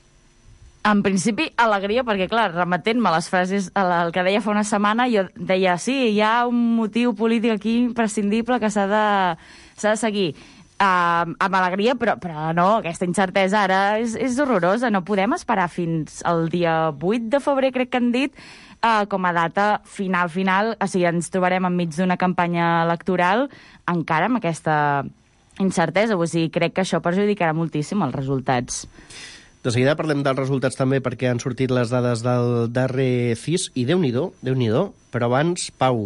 Speaker 6: En principi, alegria, perquè, clar, remetent-me a les frases, al que deia fa una setmana, jo deia, sí, hi ha un motiu polític aquí imprescindible que s'ha de, s'ha de seguir. Uh, amb alegria, però, però no, aquesta incertesa ara és, és horrorosa. No podem esperar fins al dia vuit de febrer, crec que han dit, uh, com a data final, final. O sigui, ens trobarem enmig d'una campanya electoral encara amb aquesta incertesa. O sigui, crec que això perjudicarà moltíssim els resultats.
Speaker 2: De seguida parlem dels resultats també, perquè han sortit les dades del darrer C I S, i Déu-n'hi-do, Déu-n'hi-do, però abans, Pau.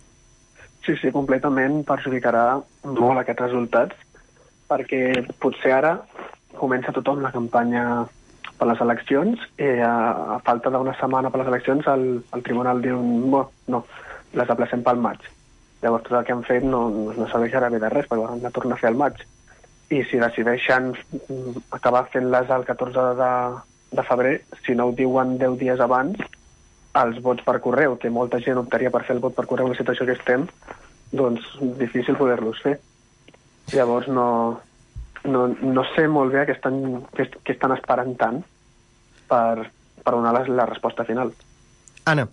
Speaker 7: Sí, sí, completament perjudicarà molt aquests resultats, perquè potser ara comença tothom la campanya per les eleccions i a, a falta d'una setmana per les eleccions el, el tribunal diu, no, no, les aplacem pel maig. Llavors tot el que han fet no, no serveixarà bé de res, perquè ho han de tornar a fer al maig. I si decideixen acabar fent-les el catorze de, de febrer, si no ho diuen deu dies abans, els vots per correu, que molta gent optaria per fer el vot per correu en la situació que estem, doncs difícil poder-los fer. Llavors no, no, no sé molt bé què estan, què, què estan esperant tant per, per donar la, la resposta final.
Speaker 2: Anna.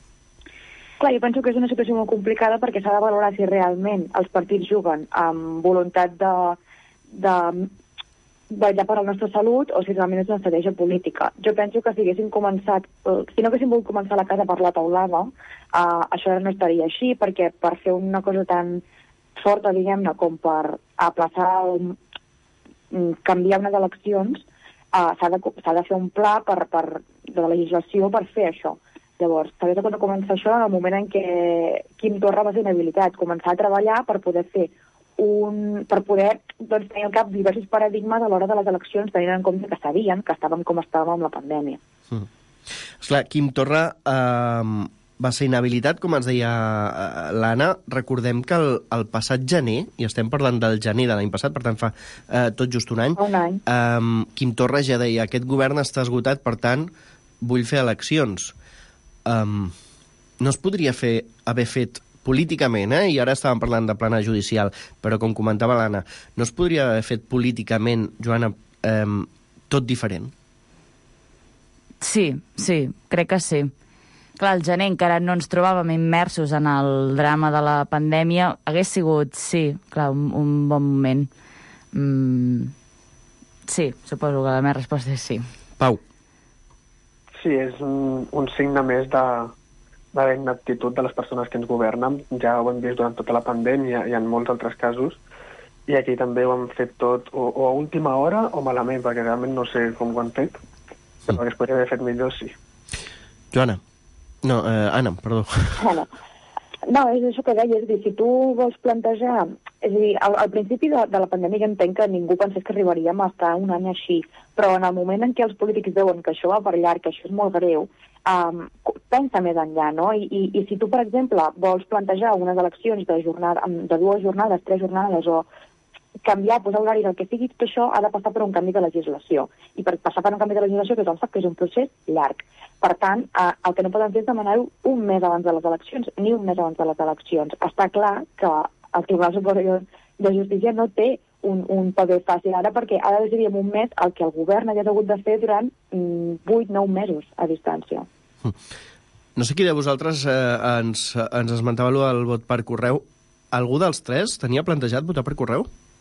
Speaker 23: Clar, jo penso que és una situació molt complicada perquè s'ha de valorar si realment els partits juguen amb voluntat de de vetllar per la nostra salut o si realment és una estratègia política. Jo penso que si haguéssim començat, si no haguéssim volgut començar la casa per la taulada, uh, això no estaria així, perquè per fer una cosa tan forta, diguem-ne, com per aplaçar o canviar unes eleccions, uh, s'ha de, s'ha de fer un pla per, per, de legislació per fer això. Llavors, també de quan comença això, en el moment en què Quim Torra va ser inhabilitat, començar a treballar per poder fer un, per poder doncs, tenir al cap diversos paradigmes a l'hora de les eleccions, tenint en compte que sabien que estàvem com estàvem amb la pandèmia.
Speaker 2: Mm. Esclar, Quim Torra eh, va ser inhabilitat, com ens deia eh, l'Anna. Recordem que el, el passat gener, i estem parlant del gener de l'any passat, per tant fa eh, tot just un any,
Speaker 23: un any.
Speaker 2: Eh, Quim Torra ja deia, aquest govern està esgotat, per tant, vull fer eleccions. Eh, no es podria fer, haver fet políticament, eh? I ara estàvem parlant de plana judicial, però com comentava l'Anna, no es podria haver fet políticament, Joana, eh, tot diferent?
Speaker 6: Sí, sí, crec que sí. Clar, el gener encara no ens trobàvem immersos en el drama de la pandèmia, hagués sigut, sí, clar, un, un bon moment. Mm, sí, suposo que la meva resposta és sí.
Speaker 2: Pau.
Speaker 7: Sí, és un, un signe més de de la inaptitud de les persones que ens governen. Ja ho hem vist durant tota la pandèmia i en molts altres casos, i aquí també ho han fet tot o, o a última hora o malament, perquè realment no sé com ho han fet, però que es podria haver fet millor, sí.
Speaker 2: Joana. No, eh, Anna, perdó.
Speaker 23: Anna. No, és això que deia, és a dir, si tu vols plantejar... És a dir, al, al principi de, de la pandèmia jo entenc que ningú pensés que arribaríem a estar un any així, però en el moment en què els polítics veuen que això va per llarg, que això és molt greu, um, pensa més enllà, no? I, i, I si tu, per exemple, vols plantejar unes eleccions de, jornada, de dues jornades, tres jornades, o canviar, posar horaris, el que sigui, tot això ha de passar per un canvi de legislació. I per passar per un canvi de legislació tothom sap que és un procés llarg. Per tant, eh, el que no poden fer és demanar-ho un mes abans de les eleccions, ni un mes abans de les eleccions. Està clar que el Tribunal Superior de Justícia no té un, un paper fàcil ara, perquè ha de decidir en un mes el que el govern hagués hagut de fer durant vuit nou mesos a distància.
Speaker 2: No sé qui de vosaltres eh, ens, ens esmentava allò del vot per correu. Algú dels tres tenia plantejat votar per correu?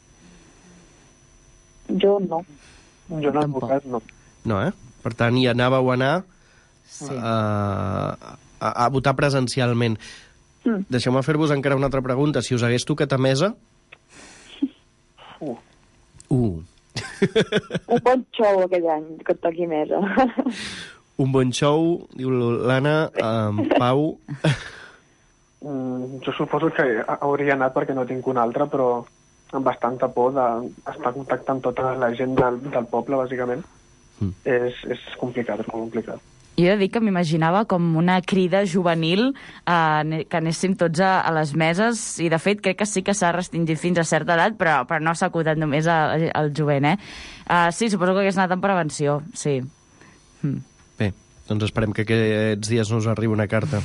Speaker 23: Jo no.
Speaker 7: Jo no he votat, no.
Speaker 2: No, eh? Per tant, hi anàveu a anar
Speaker 23: sí.
Speaker 2: a, a, a votar presencialment. Mm. Deixeu-me fer-vos encara una altra pregunta. Si us hagués tocat a mesa...
Speaker 7: Uh.
Speaker 2: Uh.
Speaker 23: Un bon xou aquell any, que et toqui mesa.
Speaker 2: Un bon xou, diu l'Anna, en Pau...
Speaker 7: Mm, jo suposo que hauria anat perquè no tinc un altre, però amb bastanta por d'estar en contacte amb tota la gent del, del poble, bàsicament. Mm. És, és complicat, és molt complicat.
Speaker 6: Jo he de dir que m'imaginava com una crida juvenil eh, que anéssim tots a, a les meses, i de fet crec que sí que s'ha restringit fins a certa edat, però, però no s'ha acotat només al, al jovent, eh? Uh, sí, suposo que hagués anat en prevenció, sí. Mm.
Speaker 2: Bé, doncs esperem que aquests dies no us arribi una carta.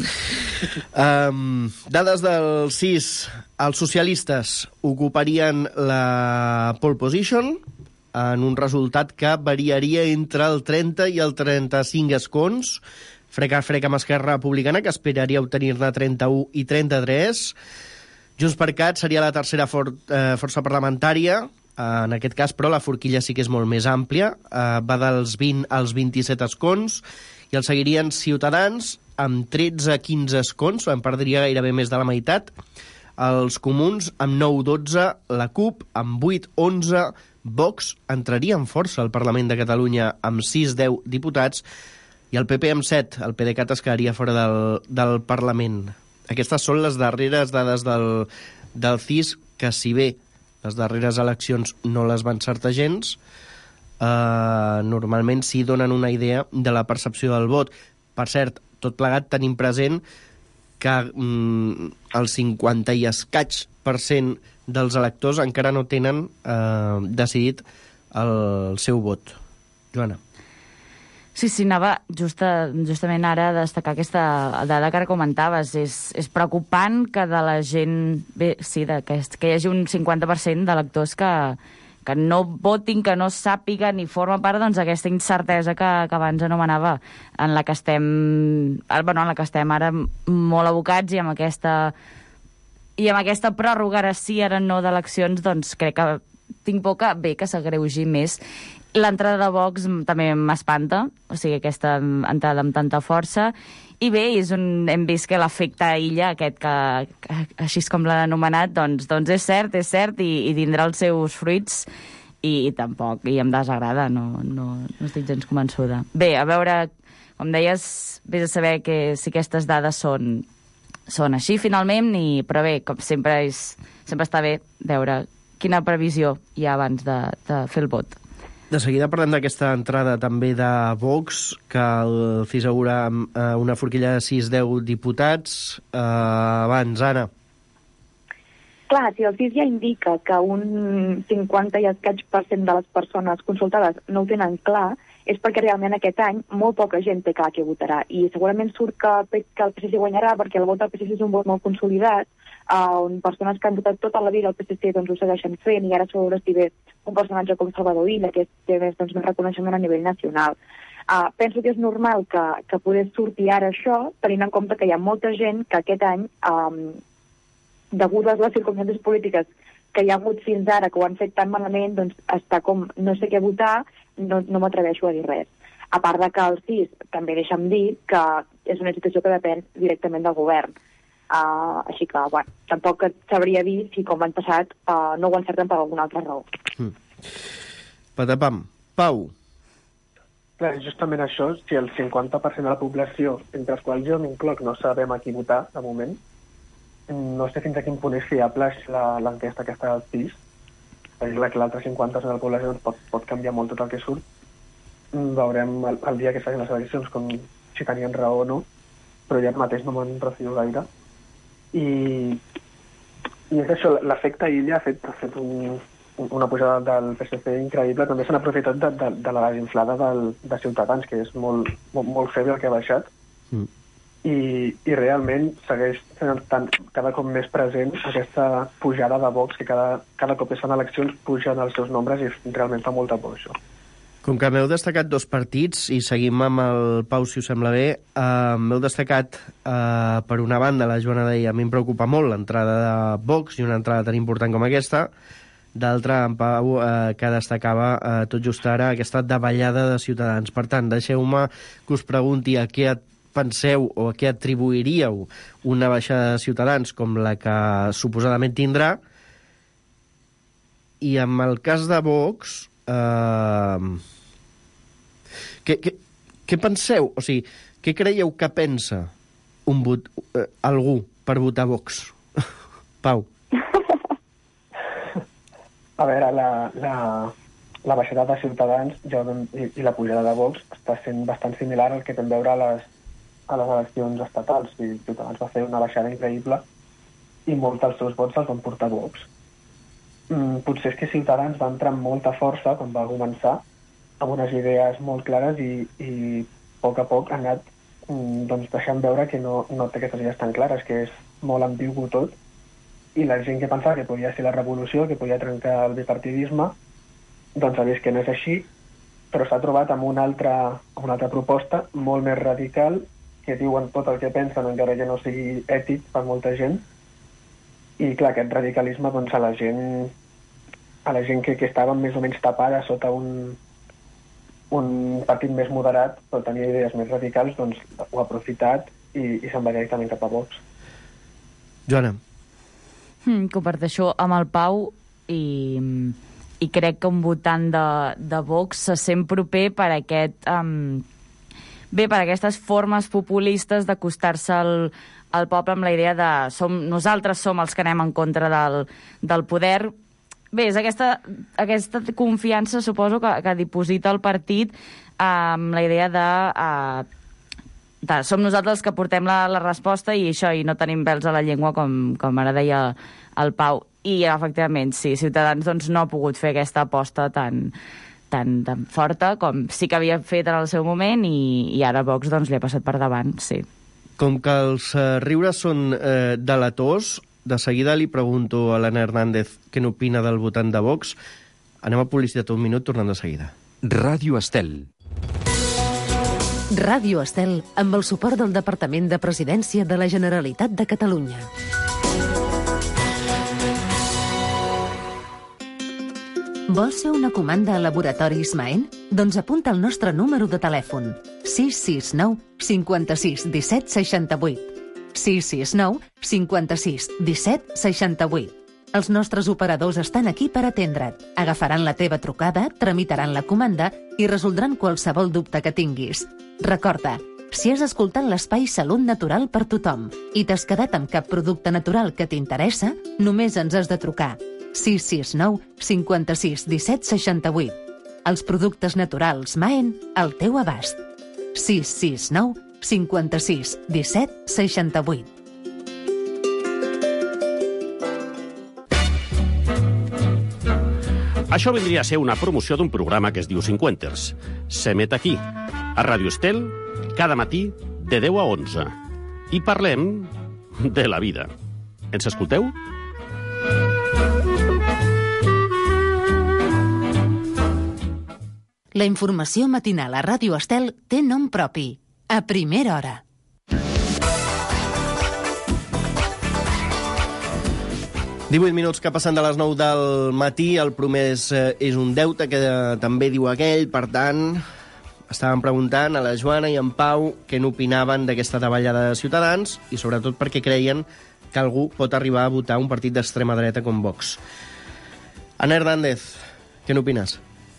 Speaker 2: um, dades del sis. Els socialistes ocuparien la pole position en un resultat que variaria entre el trenta i el trenta-cinc escons, frec a frec amb Esquerra Republicana, que esperaria obtenir-ne trenta-u i trenta-tres. Junts per Cat seria la tercera for eh, força parlamentària, en aquest cas, però, la forquilla sí que és molt més àmplia, eh, va dels vint als vint-i-set escons, i el seguirien Ciutadans amb tretze a quinze escons, en perdria gairebé més de la meitat, els Comuns amb nou a dotze, la CUP amb vuit a onze, Vox entraria en força al Parlament de Catalunya amb sis a deu diputats, i el P P amb set, el PDeCAT es quedaria fora del, del Parlament. Aquestes són les darreres dades del, del C I S, que si bé les darreres eleccions no les van encertar gens, eh, normalment sí donen una idea de la percepció del vot. Per cert, tot plegat tenim present que mm, el cinquanta i escaig per cent dels electors encara no tenen eh, decidit el seu vot. Joana.
Speaker 6: Sí, sí, anava justa, justament ara a destacar aquesta dada que ara comentaves. És, és preocupant que de la gent... Bé, sí, de, que, que hi hagi un cinquanta per cent d'electors que, que no votin, que no sàpiguen ni forma part doncs, aquesta incertesa que, que abans anomenava, en la que estem, bueno, en la que estem ara molt abocats, i amb aquesta, i amb aquesta pròrroga ara sí, ara no d'eleccions, doncs crec que tinc por que bé que s'agreugi més. L'entrada de Vox també m'espanta, o sigui, aquesta entrada amb tanta força. I bé, és un, hem vist que l'efecte Illa, aquest que, que així com l'han anomenat, doncs, doncs és cert, és cert, i, i tindrà els seus fruits, i, i tampoc, i em desagrada, no, no, no estic gens convençuda. Bé, a veure, com deies, vés a saber que si aquestes dades són, són així finalment, i, però bé, com sempre, és, sempre està bé veure quina previsió hi ha abans de, de fer el vot.
Speaker 2: De seguida parlem d'aquesta entrada també de Vox, que el C I S haurà una forquilla de sis a deu diputats. Eh, abans, Anna.
Speaker 23: Clar, si el C I S ja indica que un cinquanta i escaig per cent de les persones consultades no ho tenen clar, és perquè realment aquest any molt poca gent té clar què votarà. I segurament surt que, que el P S C guanyarà perquè el vot del P S C és un vot molt consolidat, Uh, on persones que han votat tota la vida al P S C doncs, ho segueixen fent, i ara sobre si ve un personatge com Salvador Illa, que té més, doncs, més reconeixement a nivell nacional. Uh, penso que és normal que, que poder sortir ara això, tenint en compte que hi ha molta gent que aquest any, um, degut a les circumstàncies polítiques que hi ha hagut fins ara, que ho han fet tan malament, doncs està com no sé què votar, no, no m'atreveixo a dir res. A part de que el C I S també deixa'm dir que és una situació que depèn directament del govern. Uh, així que, bueno, tampoc et sabria dir si, com l'any passat, uh, no ho encerten per alguna altra raó.
Speaker 2: Mm. Patapam. Pau.
Speaker 7: Clar, justament això, si el cinquanta per cent de la població, entre els quals jo m'incloc, no sabem a qui votar, de moment, no sé fins a quin punt és fiable l'enquesta aquesta del C I S, perquè clar, que l'altre cinquanta per cent de la població pot, pot canviar molt tot el que surt. Veurem el, el dia que es facin les eleccions com si tenien raó o no, però ja mateix no me'n refio gaire. I, i és això, l'efecte Illa ha fet, ha fet un, una pujada del P S C increïble. També s'han aprofitat de, de, de la desinflada del, de Ciutadans, que és molt, molt, molt heavy el que ha baixat, mm. I, i realment segueix sent tan, cada cop més present aquesta pujada de Vox, que cada, cada cop que es fan eleccions pugen els seus nombres, i realment fa molta por això.
Speaker 2: Com que m'heu destacat dos partits, i seguim amb el Pau, si us sembla bé, eh, m'heu destacat, eh, per una banda, la Joana deia, a mi em preocupa molt l'entrada de Vox, i una entrada tan important com aquesta, d'altra, en Pau, eh, que destacava eh, tot just ara aquesta davallada de Ciutadans. Per tant, deixeu-me que us pregunti a què penseu o a què atribuiríeu una baixada de Ciutadans com la que suposadament tindrà, i amb el cas de Vox, eh, què, què, què penseu? O sigui, què creieu que pensa un vot, eh, algú per votar Vox? Pau.
Speaker 7: A veure, la, la, la baixada de Ciutadans jo, i, i la pujada de Vox està sent bastant similar al que vam veure a les, a les eleccions estatals. I Ciutadans va fer una baixada increïble i molts dels seus vots els van portar Vox. Mm, potser és que Ciutadans va entrar amb molta força quan va començar, amb unes idees molt clares i, i a poc a poc ha anat mm, doncs, deixant veure que no, no té aquestes idees tan clares, que és molt ambigu tot, i la gent que pensava que podia ser la revolució, que podia trencar el bipartidisme, doncs ha vist que no és així, però s'ha trobat amb una altra, amb una altra proposta molt més radical, que diuen tot el que pensen, encara que no sigui ètic per molta gent, i clar, aquest radicalisme doncs, a la gent, a la gent que, que estava més o menys tapada sota un, un partit més moderat, però tenia idees més radicals, doncs ho ha aprofitat i, i se'n va directament cap a Vox.
Speaker 2: Joana.
Speaker 6: Mm, comparteixo amb el Pau i, i crec que un votant de, de Vox se sent proper per aquest... Um, bé, per aquestes formes populistes d'acostar-se al, al poble amb la idea de som, nosaltres som els que anem en contra del, del poder. Bé, és aquesta, aquesta confiança, suposo, que, que diposita el partit amb la idea de... Uh, De, som nosaltres els que portem la, la resposta i això, i no tenim pèls a la llengua, com, com ara deia el Pau. I, efectivament, sí, Ciutadans doncs, no ha pogut fer aquesta aposta tan, tan, tan forta com sí que havia fet en el seu moment i, i ara Vox doncs, li ha passat per davant, sí.
Speaker 2: Com que els eh, riures són eh, delators, de seguida li pregunto a l'Anna Hernández què n'opina del votant de Vox. Anem a publicitat un minut, tornant de seguida.
Speaker 5: Ràdio Estel.
Speaker 1: Ràdio Estel, amb el suport del Departament de Presidència de la Generalitat de Catalunya. Vols fer una comanda a Laboratoris Maen? Doncs apunta el nostre número de telèfon. sis sis nou cinquanta-sis disset seixanta-vuit. sis sis nou cinquanta-sis disset seixanta-vuit. Els nostres operadors estan aquí per atendre't. Agafaran la teva trucada, tramitaran la comanda i resoldran qualsevol dubte que tinguis. Recorda, si has escoltat l'espai Salut Natural per tothom i t'has quedat amb cap producte natural que t'interessa, només ens has de trucar. sis sis nou cinquanta-sis disset seixanta-vuit. Els productes naturals Maen al teu abast. sis sis nou cinquanta-sis disset seixanta-vuit.
Speaker 8: Això vindria a ser una promoció d'un programa que es diu Cinquenters. S'emet aquí, a Ràdio Estel, cada matí de deu a onze. I parlem de la vida. Ens escolteu?
Speaker 1: La informació matinal a Ràdio Estel té nom propi. A primera hora.
Speaker 2: divuit minuts que passen de les nou del matí, el promès eh, és un deute que eh, també diu aquell, per tant, estàvem preguntant a la Joana i en Pau què n'opinaven d'aquesta davallada de Ciutadans i sobretot perquè creien que algú pot arribar a votar un partit d'extrema dreta com Vox. Ana Hernández, què n'opines?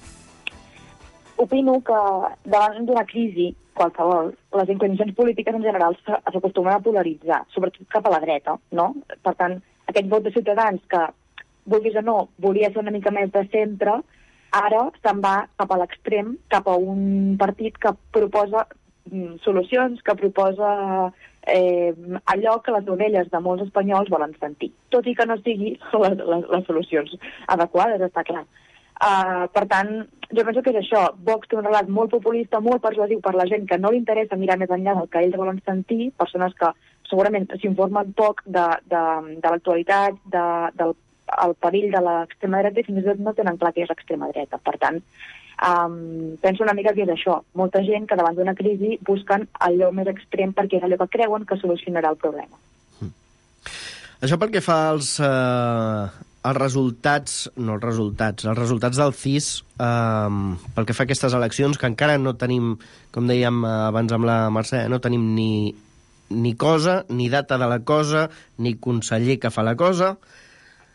Speaker 23: Opino que davant d'una crisi qualsevol, les inclinacions polítiques en general s'acostumen a polaritzar, sobretot cap a la dreta, no? Per tant, aquest vot de Ciutadans que, vulguis o no, volia ser una mica més de centre, ara se'n va cap a l'extrem, cap a un partit que proposa mm, solucions, que proposa eh, allò que les orelles de molts espanyols volen sentir, tot i que no sigui les, les, les solucions adequades, està clar. Uh, per tant, jo penso que és això. Vox té un relat molt populista, molt persuasiu per la gent que no li interessa mirar més enllà del que ells volen sentir, persones que segurament s'informen poc de, de, de l'actualitat, de, del el perill de l'extrema dreta i fins i tot no tenen clar que és l'extrema dreta. Per tant, um, penso una mica que és això. Molta gent que davant d'una crisi busquen allò més extrem perquè és allò que creuen que solucionarà el problema.
Speaker 2: Mm. Això pel que fa als... Uh... els resultats, no els resultats, els resultats del C I S, eh, pel que fa a aquestes eleccions, que encara no tenim, com dèiem abans amb la Mercè, no tenim ni, ni cosa, ni data de la cosa, ni conseller que fa la cosa.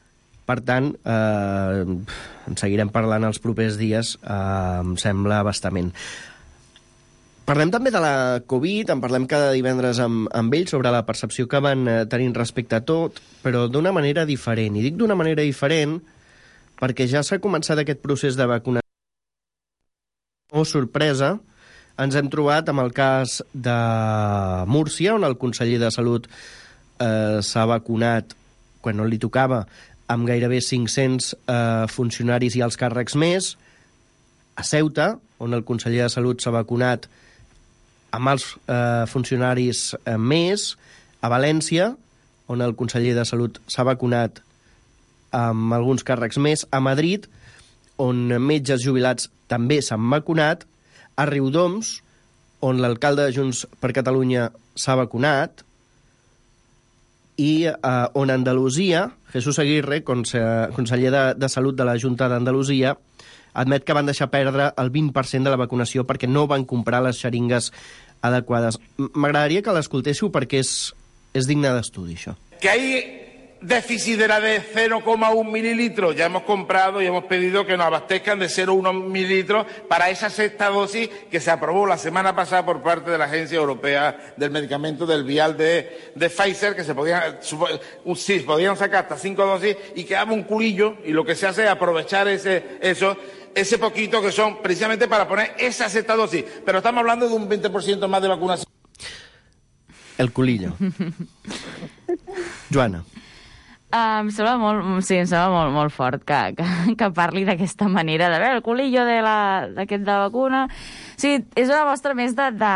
Speaker 2: Per tant, eh, en seguirem parlant els propers dies, eh, em sembla bastament. Parlem també de la Covid, en parlem cada divendres amb, amb ells sobre la percepció que van tenint respecte a tot, però d'una manera diferent. I dic d'una manera diferent perquè ja s'ha començat aquest procés de vacunació. Oh, sorpresa, ens hem trobat amb el cas de Múrcia, on el conseller de Salut eh, s'ha vacunat, quan no li tocava, amb gairebé cinc-cents eh, funcionaris i alts càrrecs més. A Ceuta, on el conseller de Salut s'ha vacunat amb els eh, funcionaris eh, més. A València, on el conseller de Salut s'ha vacunat amb alguns càrrecs més. A Madrid, on metges jubilats també s'han vacunat. A Riudoms, on l'alcalde de Junts per Catalunya s'ha vacunat. I eh, on Andalusia, Jesús Aguirre, conseller de, de Salut de la Junta d'Andalusia, admet que van deixar perdre el vint per cent de la vacunació perquè no van comprar les xeringues adequades. M'agradaria que l'escoltéssiu perquè és, és digne d'estudi, això.
Speaker 10: Que hay déficit era de cero coma uno mililitros, ya hemos comprado y hemos pedido que nos abastezcan de cero coma uno mililitros para esa sexta dosis que se aprobó la semana pasada por parte de la Agencia Europea del Medicamento, del vial de, de Pfizer, que se podían, sí, podían sacar hasta cinco dosis y quedaba un culillo, y lo que se hace es aprovechar ese, eso, ese poquito que son precisamente para poner esa sexta dosis. Pero estamos hablando de un veinte por ciento más de vacunación.
Speaker 2: El culillo. Joana.
Speaker 6: Uh, em sembla molt, sí, em sembla molt, molt fort que, que, que parli d'aquesta manera de veure el culillo de la, d'aquest de vacuna. Sí, és una mostra més de... de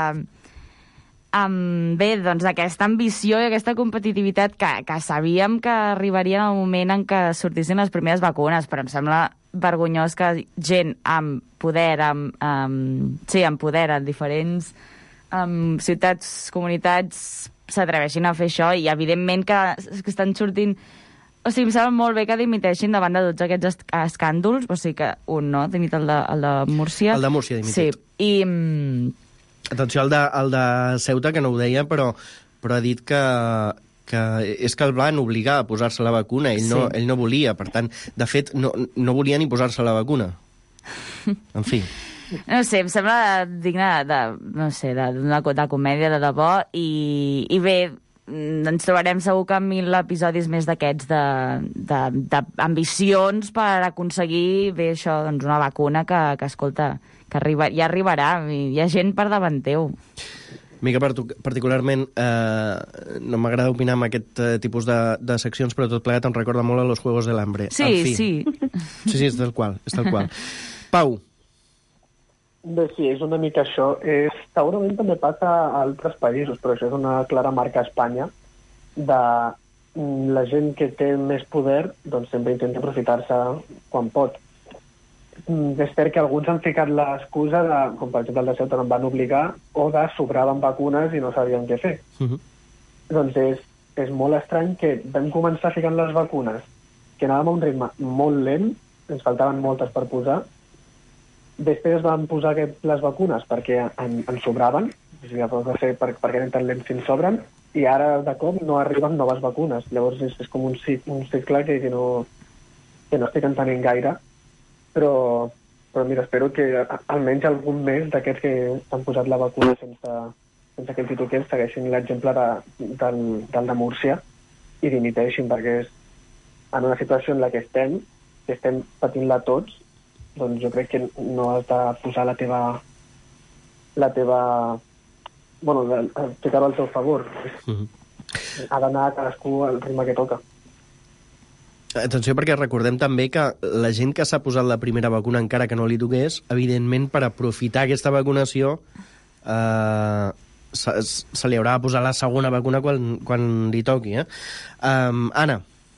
Speaker 6: um, bé, doncs d'aquesta ambició i aquesta competitivitat que, que sabíem que arribaria en el moment en què sortissin les primeres vacunes, però em sembla vergonyós que gent amb poder, amb, amb, sí, amb poder en diferents um, ciutats, comunitats, s'atreveixin a fer això, i evidentment que, que estan sortint... O sigui, em sembla molt bé que dimiteixin davant de tots aquests escàndols, o sigui que un, no? Dimit el de, el de Múrcia.
Speaker 2: El de Múrcia dimitit.
Speaker 6: Sí, i... Mm...
Speaker 2: Atenció al de, al de Ceuta, que no ho deia, però, però ha dit que, que és que el van obligar a posar-se la vacuna, ell, sí. no, ell no volia, per tant, de fet, no, no volia ni posar-se la vacuna. En fi...
Speaker 6: No sé, em sembla digne de, de no sé, de, de, de comèdia de debò, i, i bé, ens trobarem segur que mil episodis més d'aquests d'ambicions per aconseguir, bé, això, doncs una vacuna que, que escolta, que arriba, ja arribarà, hi ha gent per davant teu.
Speaker 2: Mica, particularment, eh, no m'agrada opinar en aquest eh, tipus de, de seccions, però tot plegat em recorda molt a los Juegos del Hambre.
Speaker 6: Sí,
Speaker 2: en fi.
Speaker 6: sí.
Speaker 2: Sí, sí, és tal qual, és tal qual. Pau.
Speaker 7: Bé, sí, és una mica això. És, segurament també passa a altres països, però això és una clara marca a Espanya de la gent que té més poder, doncs sempre intenta aprofitar-se quan pot. És cert que alguns han ficat l'excusa de, com per exemple el de Ceuta, no em van obligar, o de sobraven vacunes i no sabien què fer. Uh-huh. Doncs és, és molt estrany que vam començar ficant les vacunes, que anàvem a un ritme molt lent, ens faltaven moltes per posar. Després van posar aquest, les vacunes perquè en, en sobraven, o sigui, de fer per, perquè eren tan lents si en sobren, i ara de cop no arriben noves vacunes. Llavors és, és com un, un cicle que, que, no, que no estic entenent gaire, però, però mira, espero que almenys algun mes d'aquests que s'han posat la vacuna sense, sense que el tituquer segueixin l'exemple de, del, del de Múrcia i dimiteixin, perquè és en una situació en la que estem, que estem patint-la tots, doncs jo crec que no has de posar la teva... la teva... bueno, ficar-ho al teu favor. Uh-huh. Ha d'anar a cadascú al ritme que toca.
Speaker 2: Atenció, perquè recordem també que la gent que s'ha posat la primera vacuna encara que no li toqués, evidentment, per aprofitar aquesta vacunació, eh, se, se li haurà de posar la segona vacuna quan, quan li toqui. Eh? Um, Anna.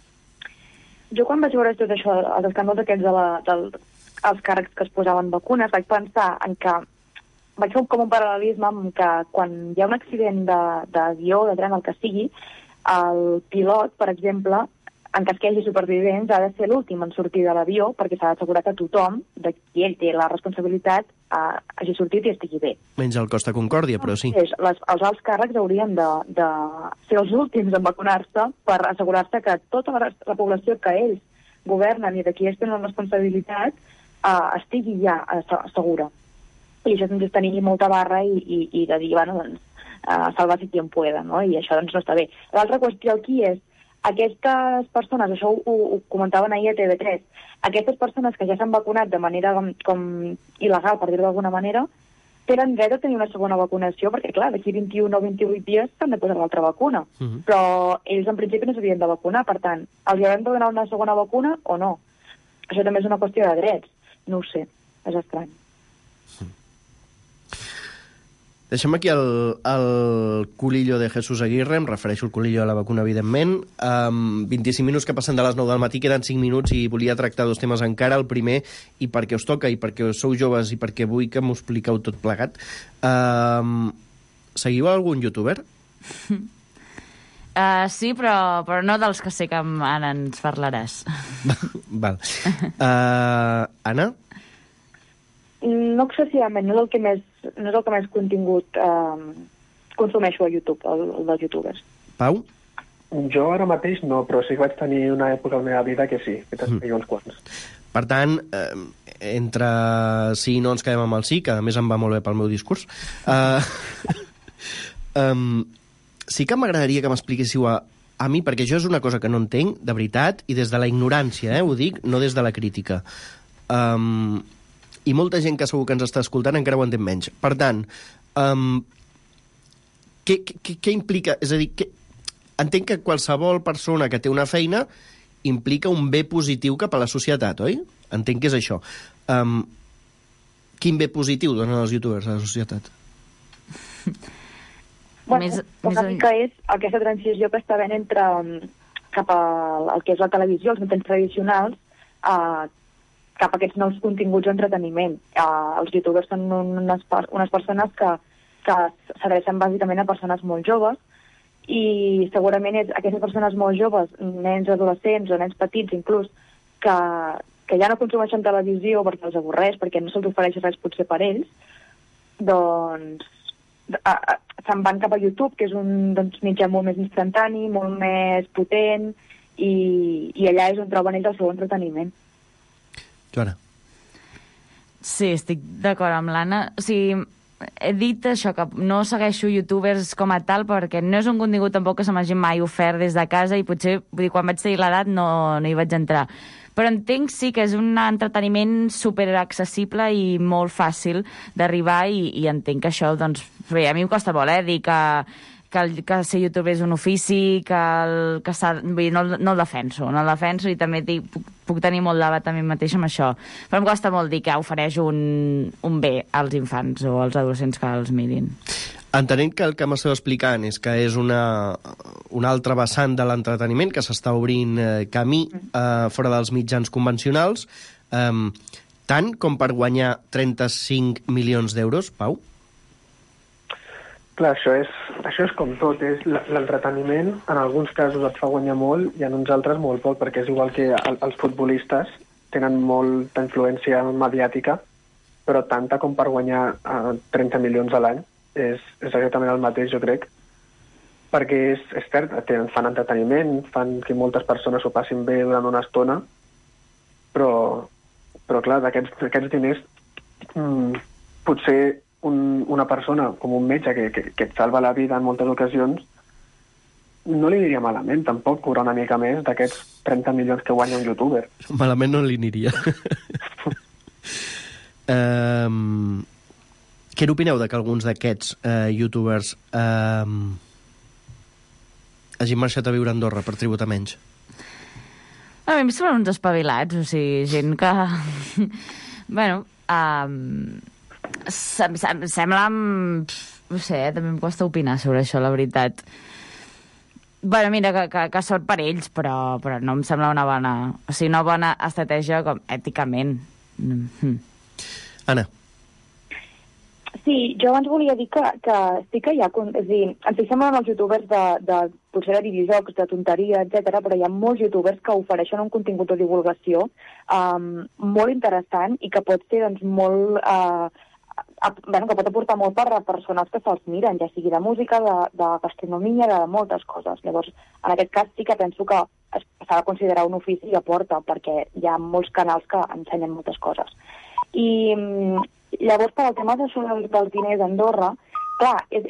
Speaker 23: Jo quan vaig veure tot això, els escàndols aquests de la, del, els càrrecs que es posaven vacunes, vaig pensar en que vaig fer com un paral·lelisme amb que quan hi ha un accident d'avió, de, de tren, el que sigui, el pilot, per exemple, en cas que hi hagi supervivents, ha de ser l'últim en sortir de l'avió perquè s'ha d'assegurar que tothom, de qui ell té la responsabilitat, uh, hagi sortit i estigui bé.
Speaker 2: Menys el Costa Concòrdia, però sí.
Speaker 23: Les, els alts càrrecs haurien de, de ser els últims en vacunar-se per assegurar-se que tota la, la població que ells governen i de qui ells tenen la responsabilitat uh, estigui ja uh, segura. I això doncs és tenir molta barra i, i, i de dir, bueno, doncs, uh, salvar-se qui en pueda, no? I això doncs no està bé. L'altra qüestió aquí és aquestes persones, això ho, ho comentaven ahir a T V tres, aquestes persones que ja s'han vacunat de manera com, com il·legal, per dir-ho d'alguna manera, tenen dret a tenir una segona vacunació, perquè, clar, d'aquí vint-i-un o vint-i-vuit dies s'han de posar l'altra vacuna. Uh -huh. Però ells, en principi, no s'havien de vacunar. Per tant, els haurem de donar una segona vacuna o no? Això també és una qüestió de drets. No ho sé, és estrany.
Speaker 2: Deixem aquí el, el culillo de Jesús Aguirre, em refereixo al culillo de la vacuna, evidentment. Um, vint-i-cinc minuts que passen de les nou del matí, queden cinc minuts i volia tractar dos temes encara. El primer, i perquè us toca, i perquè sou joves, i perquè vull que m'ho expliqueu tot plegat. Um, seguiu algun youtuber?
Speaker 6: Uh, sí, però, però no dels que sé que ara ens parlaràs.
Speaker 2: Val. Uh, Anna?
Speaker 23: No excessivament, no és el que més, no és el que més contingut eh, consumeixo a YouTube, el, el dels youtubers.
Speaker 2: Pau?
Speaker 7: Jo ara mateix no, però sí que vaig tenir una època a la meva vida que sí, que t'explico mm. uns quants.
Speaker 2: Per tant, eh, entre sí i no ens quedem amb el sí, que a més em va molt bé pel meu discurs, uh, um, sí que m'agradaria que m'expliquéssiu a, a mi, perquè això és una cosa que no entenc, de veritat, i des de la ignorància, eh, ho dic, no des de la crítica. Um, I molta gent que segur que ens està escoltant encara ho entén menys. Per tant, um, què, què, què implica? És a dir, què, entenc que qualsevol persona que té una feina implica un bé positiu cap a la societat, oi? Entenc que és això. Um, quin bé positiu donen els youtubers a la societat?
Speaker 23: Bueno, més, una més mica és aquesta transició que està havent entre cap al que és la televisió, els mitjans tradicionals, uh, cap a aquests nous continguts d'entreteniment. Uh, els youtubers són unes, unes persones que, que s'adrecen bàsicament a persones molt joves i segurament és aquestes persones molt joves, nens adolescents o nens petits inclús, que, que ja no consumeixen televisió perquè els avorreix, perquè no se'ls ofereix res potser per ells, doncs a, a, se'n van cap a YouTube, que és un doncs, mitjà molt més instantani, molt més potent, i, i allà és on troben ells el seu entreteniment.
Speaker 2: Joana.
Speaker 6: Sí, estic d'acord amb l'Anna. O sigui, he dit això, que no segueixo youtubers com a tal, perquè no és un contingut tampoc que se m'hagi mai ofert des de casa i potser, vull dir, quan vaig tenir l'edat no, no hi vaig entrar. Però entenc sí que és un entreteniment superaccessible i molt fàcil d'arribar i, i entenc que això, doncs, bé, a mi em costa molt, eh, dir que que, el, que ser youtuber és un ofici, que, el, que s'ha... Vull dir, no, no el defenso, no el defenso i també dic, puc, puc tenir molt debat també mateix amb això. Però em costa molt dir que ofereix un, un bé als infants o als adolescents que els mirin.
Speaker 2: Entenent que el que m'esteu explicant és que és una, una altra vessant de l'entreteniment que s'està obrint eh, camí eh, fora dels mitjans convencionals, eh, tant com per guanyar trenta-cinc milions d'euros, Pau?
Speaker 7: Clar, això és, això és com tot, és l'entreteniment, en alguns casos et fa guanyar molt i en uns altres molt poc, perquè és igual que el, els futbolistes tenen molta influència mediàtica, però tanta com per guanyar eh, trenta milions a l'any, és, és exactament el mateix, jo crec, perquè és, és cert, tenen, fan entreteniment, fan que moltes persones ho passin bé durant una estona, però, però clar, d'aquests d'aquests diners mmm, potser Un, una persona com un metge que, que, que et salva la vida en moltes ocasions, no li aniria malament, tampoc, cobrar una mica més d'aquests trenta milions que guanya un youtuber.
Speaker 2: Malament no li aniria. um, què n'opineu de que alguns d'aquests uh, youtubers um, hagin marxat a viure a Andorra per tributar menys?
Speaker 6: A mi em semblen uns espavilats, o sigui, gent que... bueno, um... Sem, sem, sembla... No sé, eh? També em costa opinar sobre això, la veritat. Bueno, mira, que, que, que sort per ells, però, però no em sembla una bona... O sigui, una bona estratègia com èticament. Mm.
Speaker 2: Anna.
Speaker 23: Sí, jo abans volia dir que, que sí que hi ha... És a dir, ens fixem en els youtubers de, de potser de videojocs, de tonteria, etcètera, però hi ha molts youtubers que ofereixen un contingut de divulgació um, molt interessant i que pot ser doncs, molt... Uh, bueno, que pot aportar molt per a persones que se'ls miren, ja sigui de música, de, de gastronomia, de moltes coses. Llavors, en aquest cas sí que penso que s'ha de considerar un ofici i aporta, perquè hi ha molts canals que ensenyen moltes coses. I llavors, per al tema de, dels diners d'Andorra, clar, és,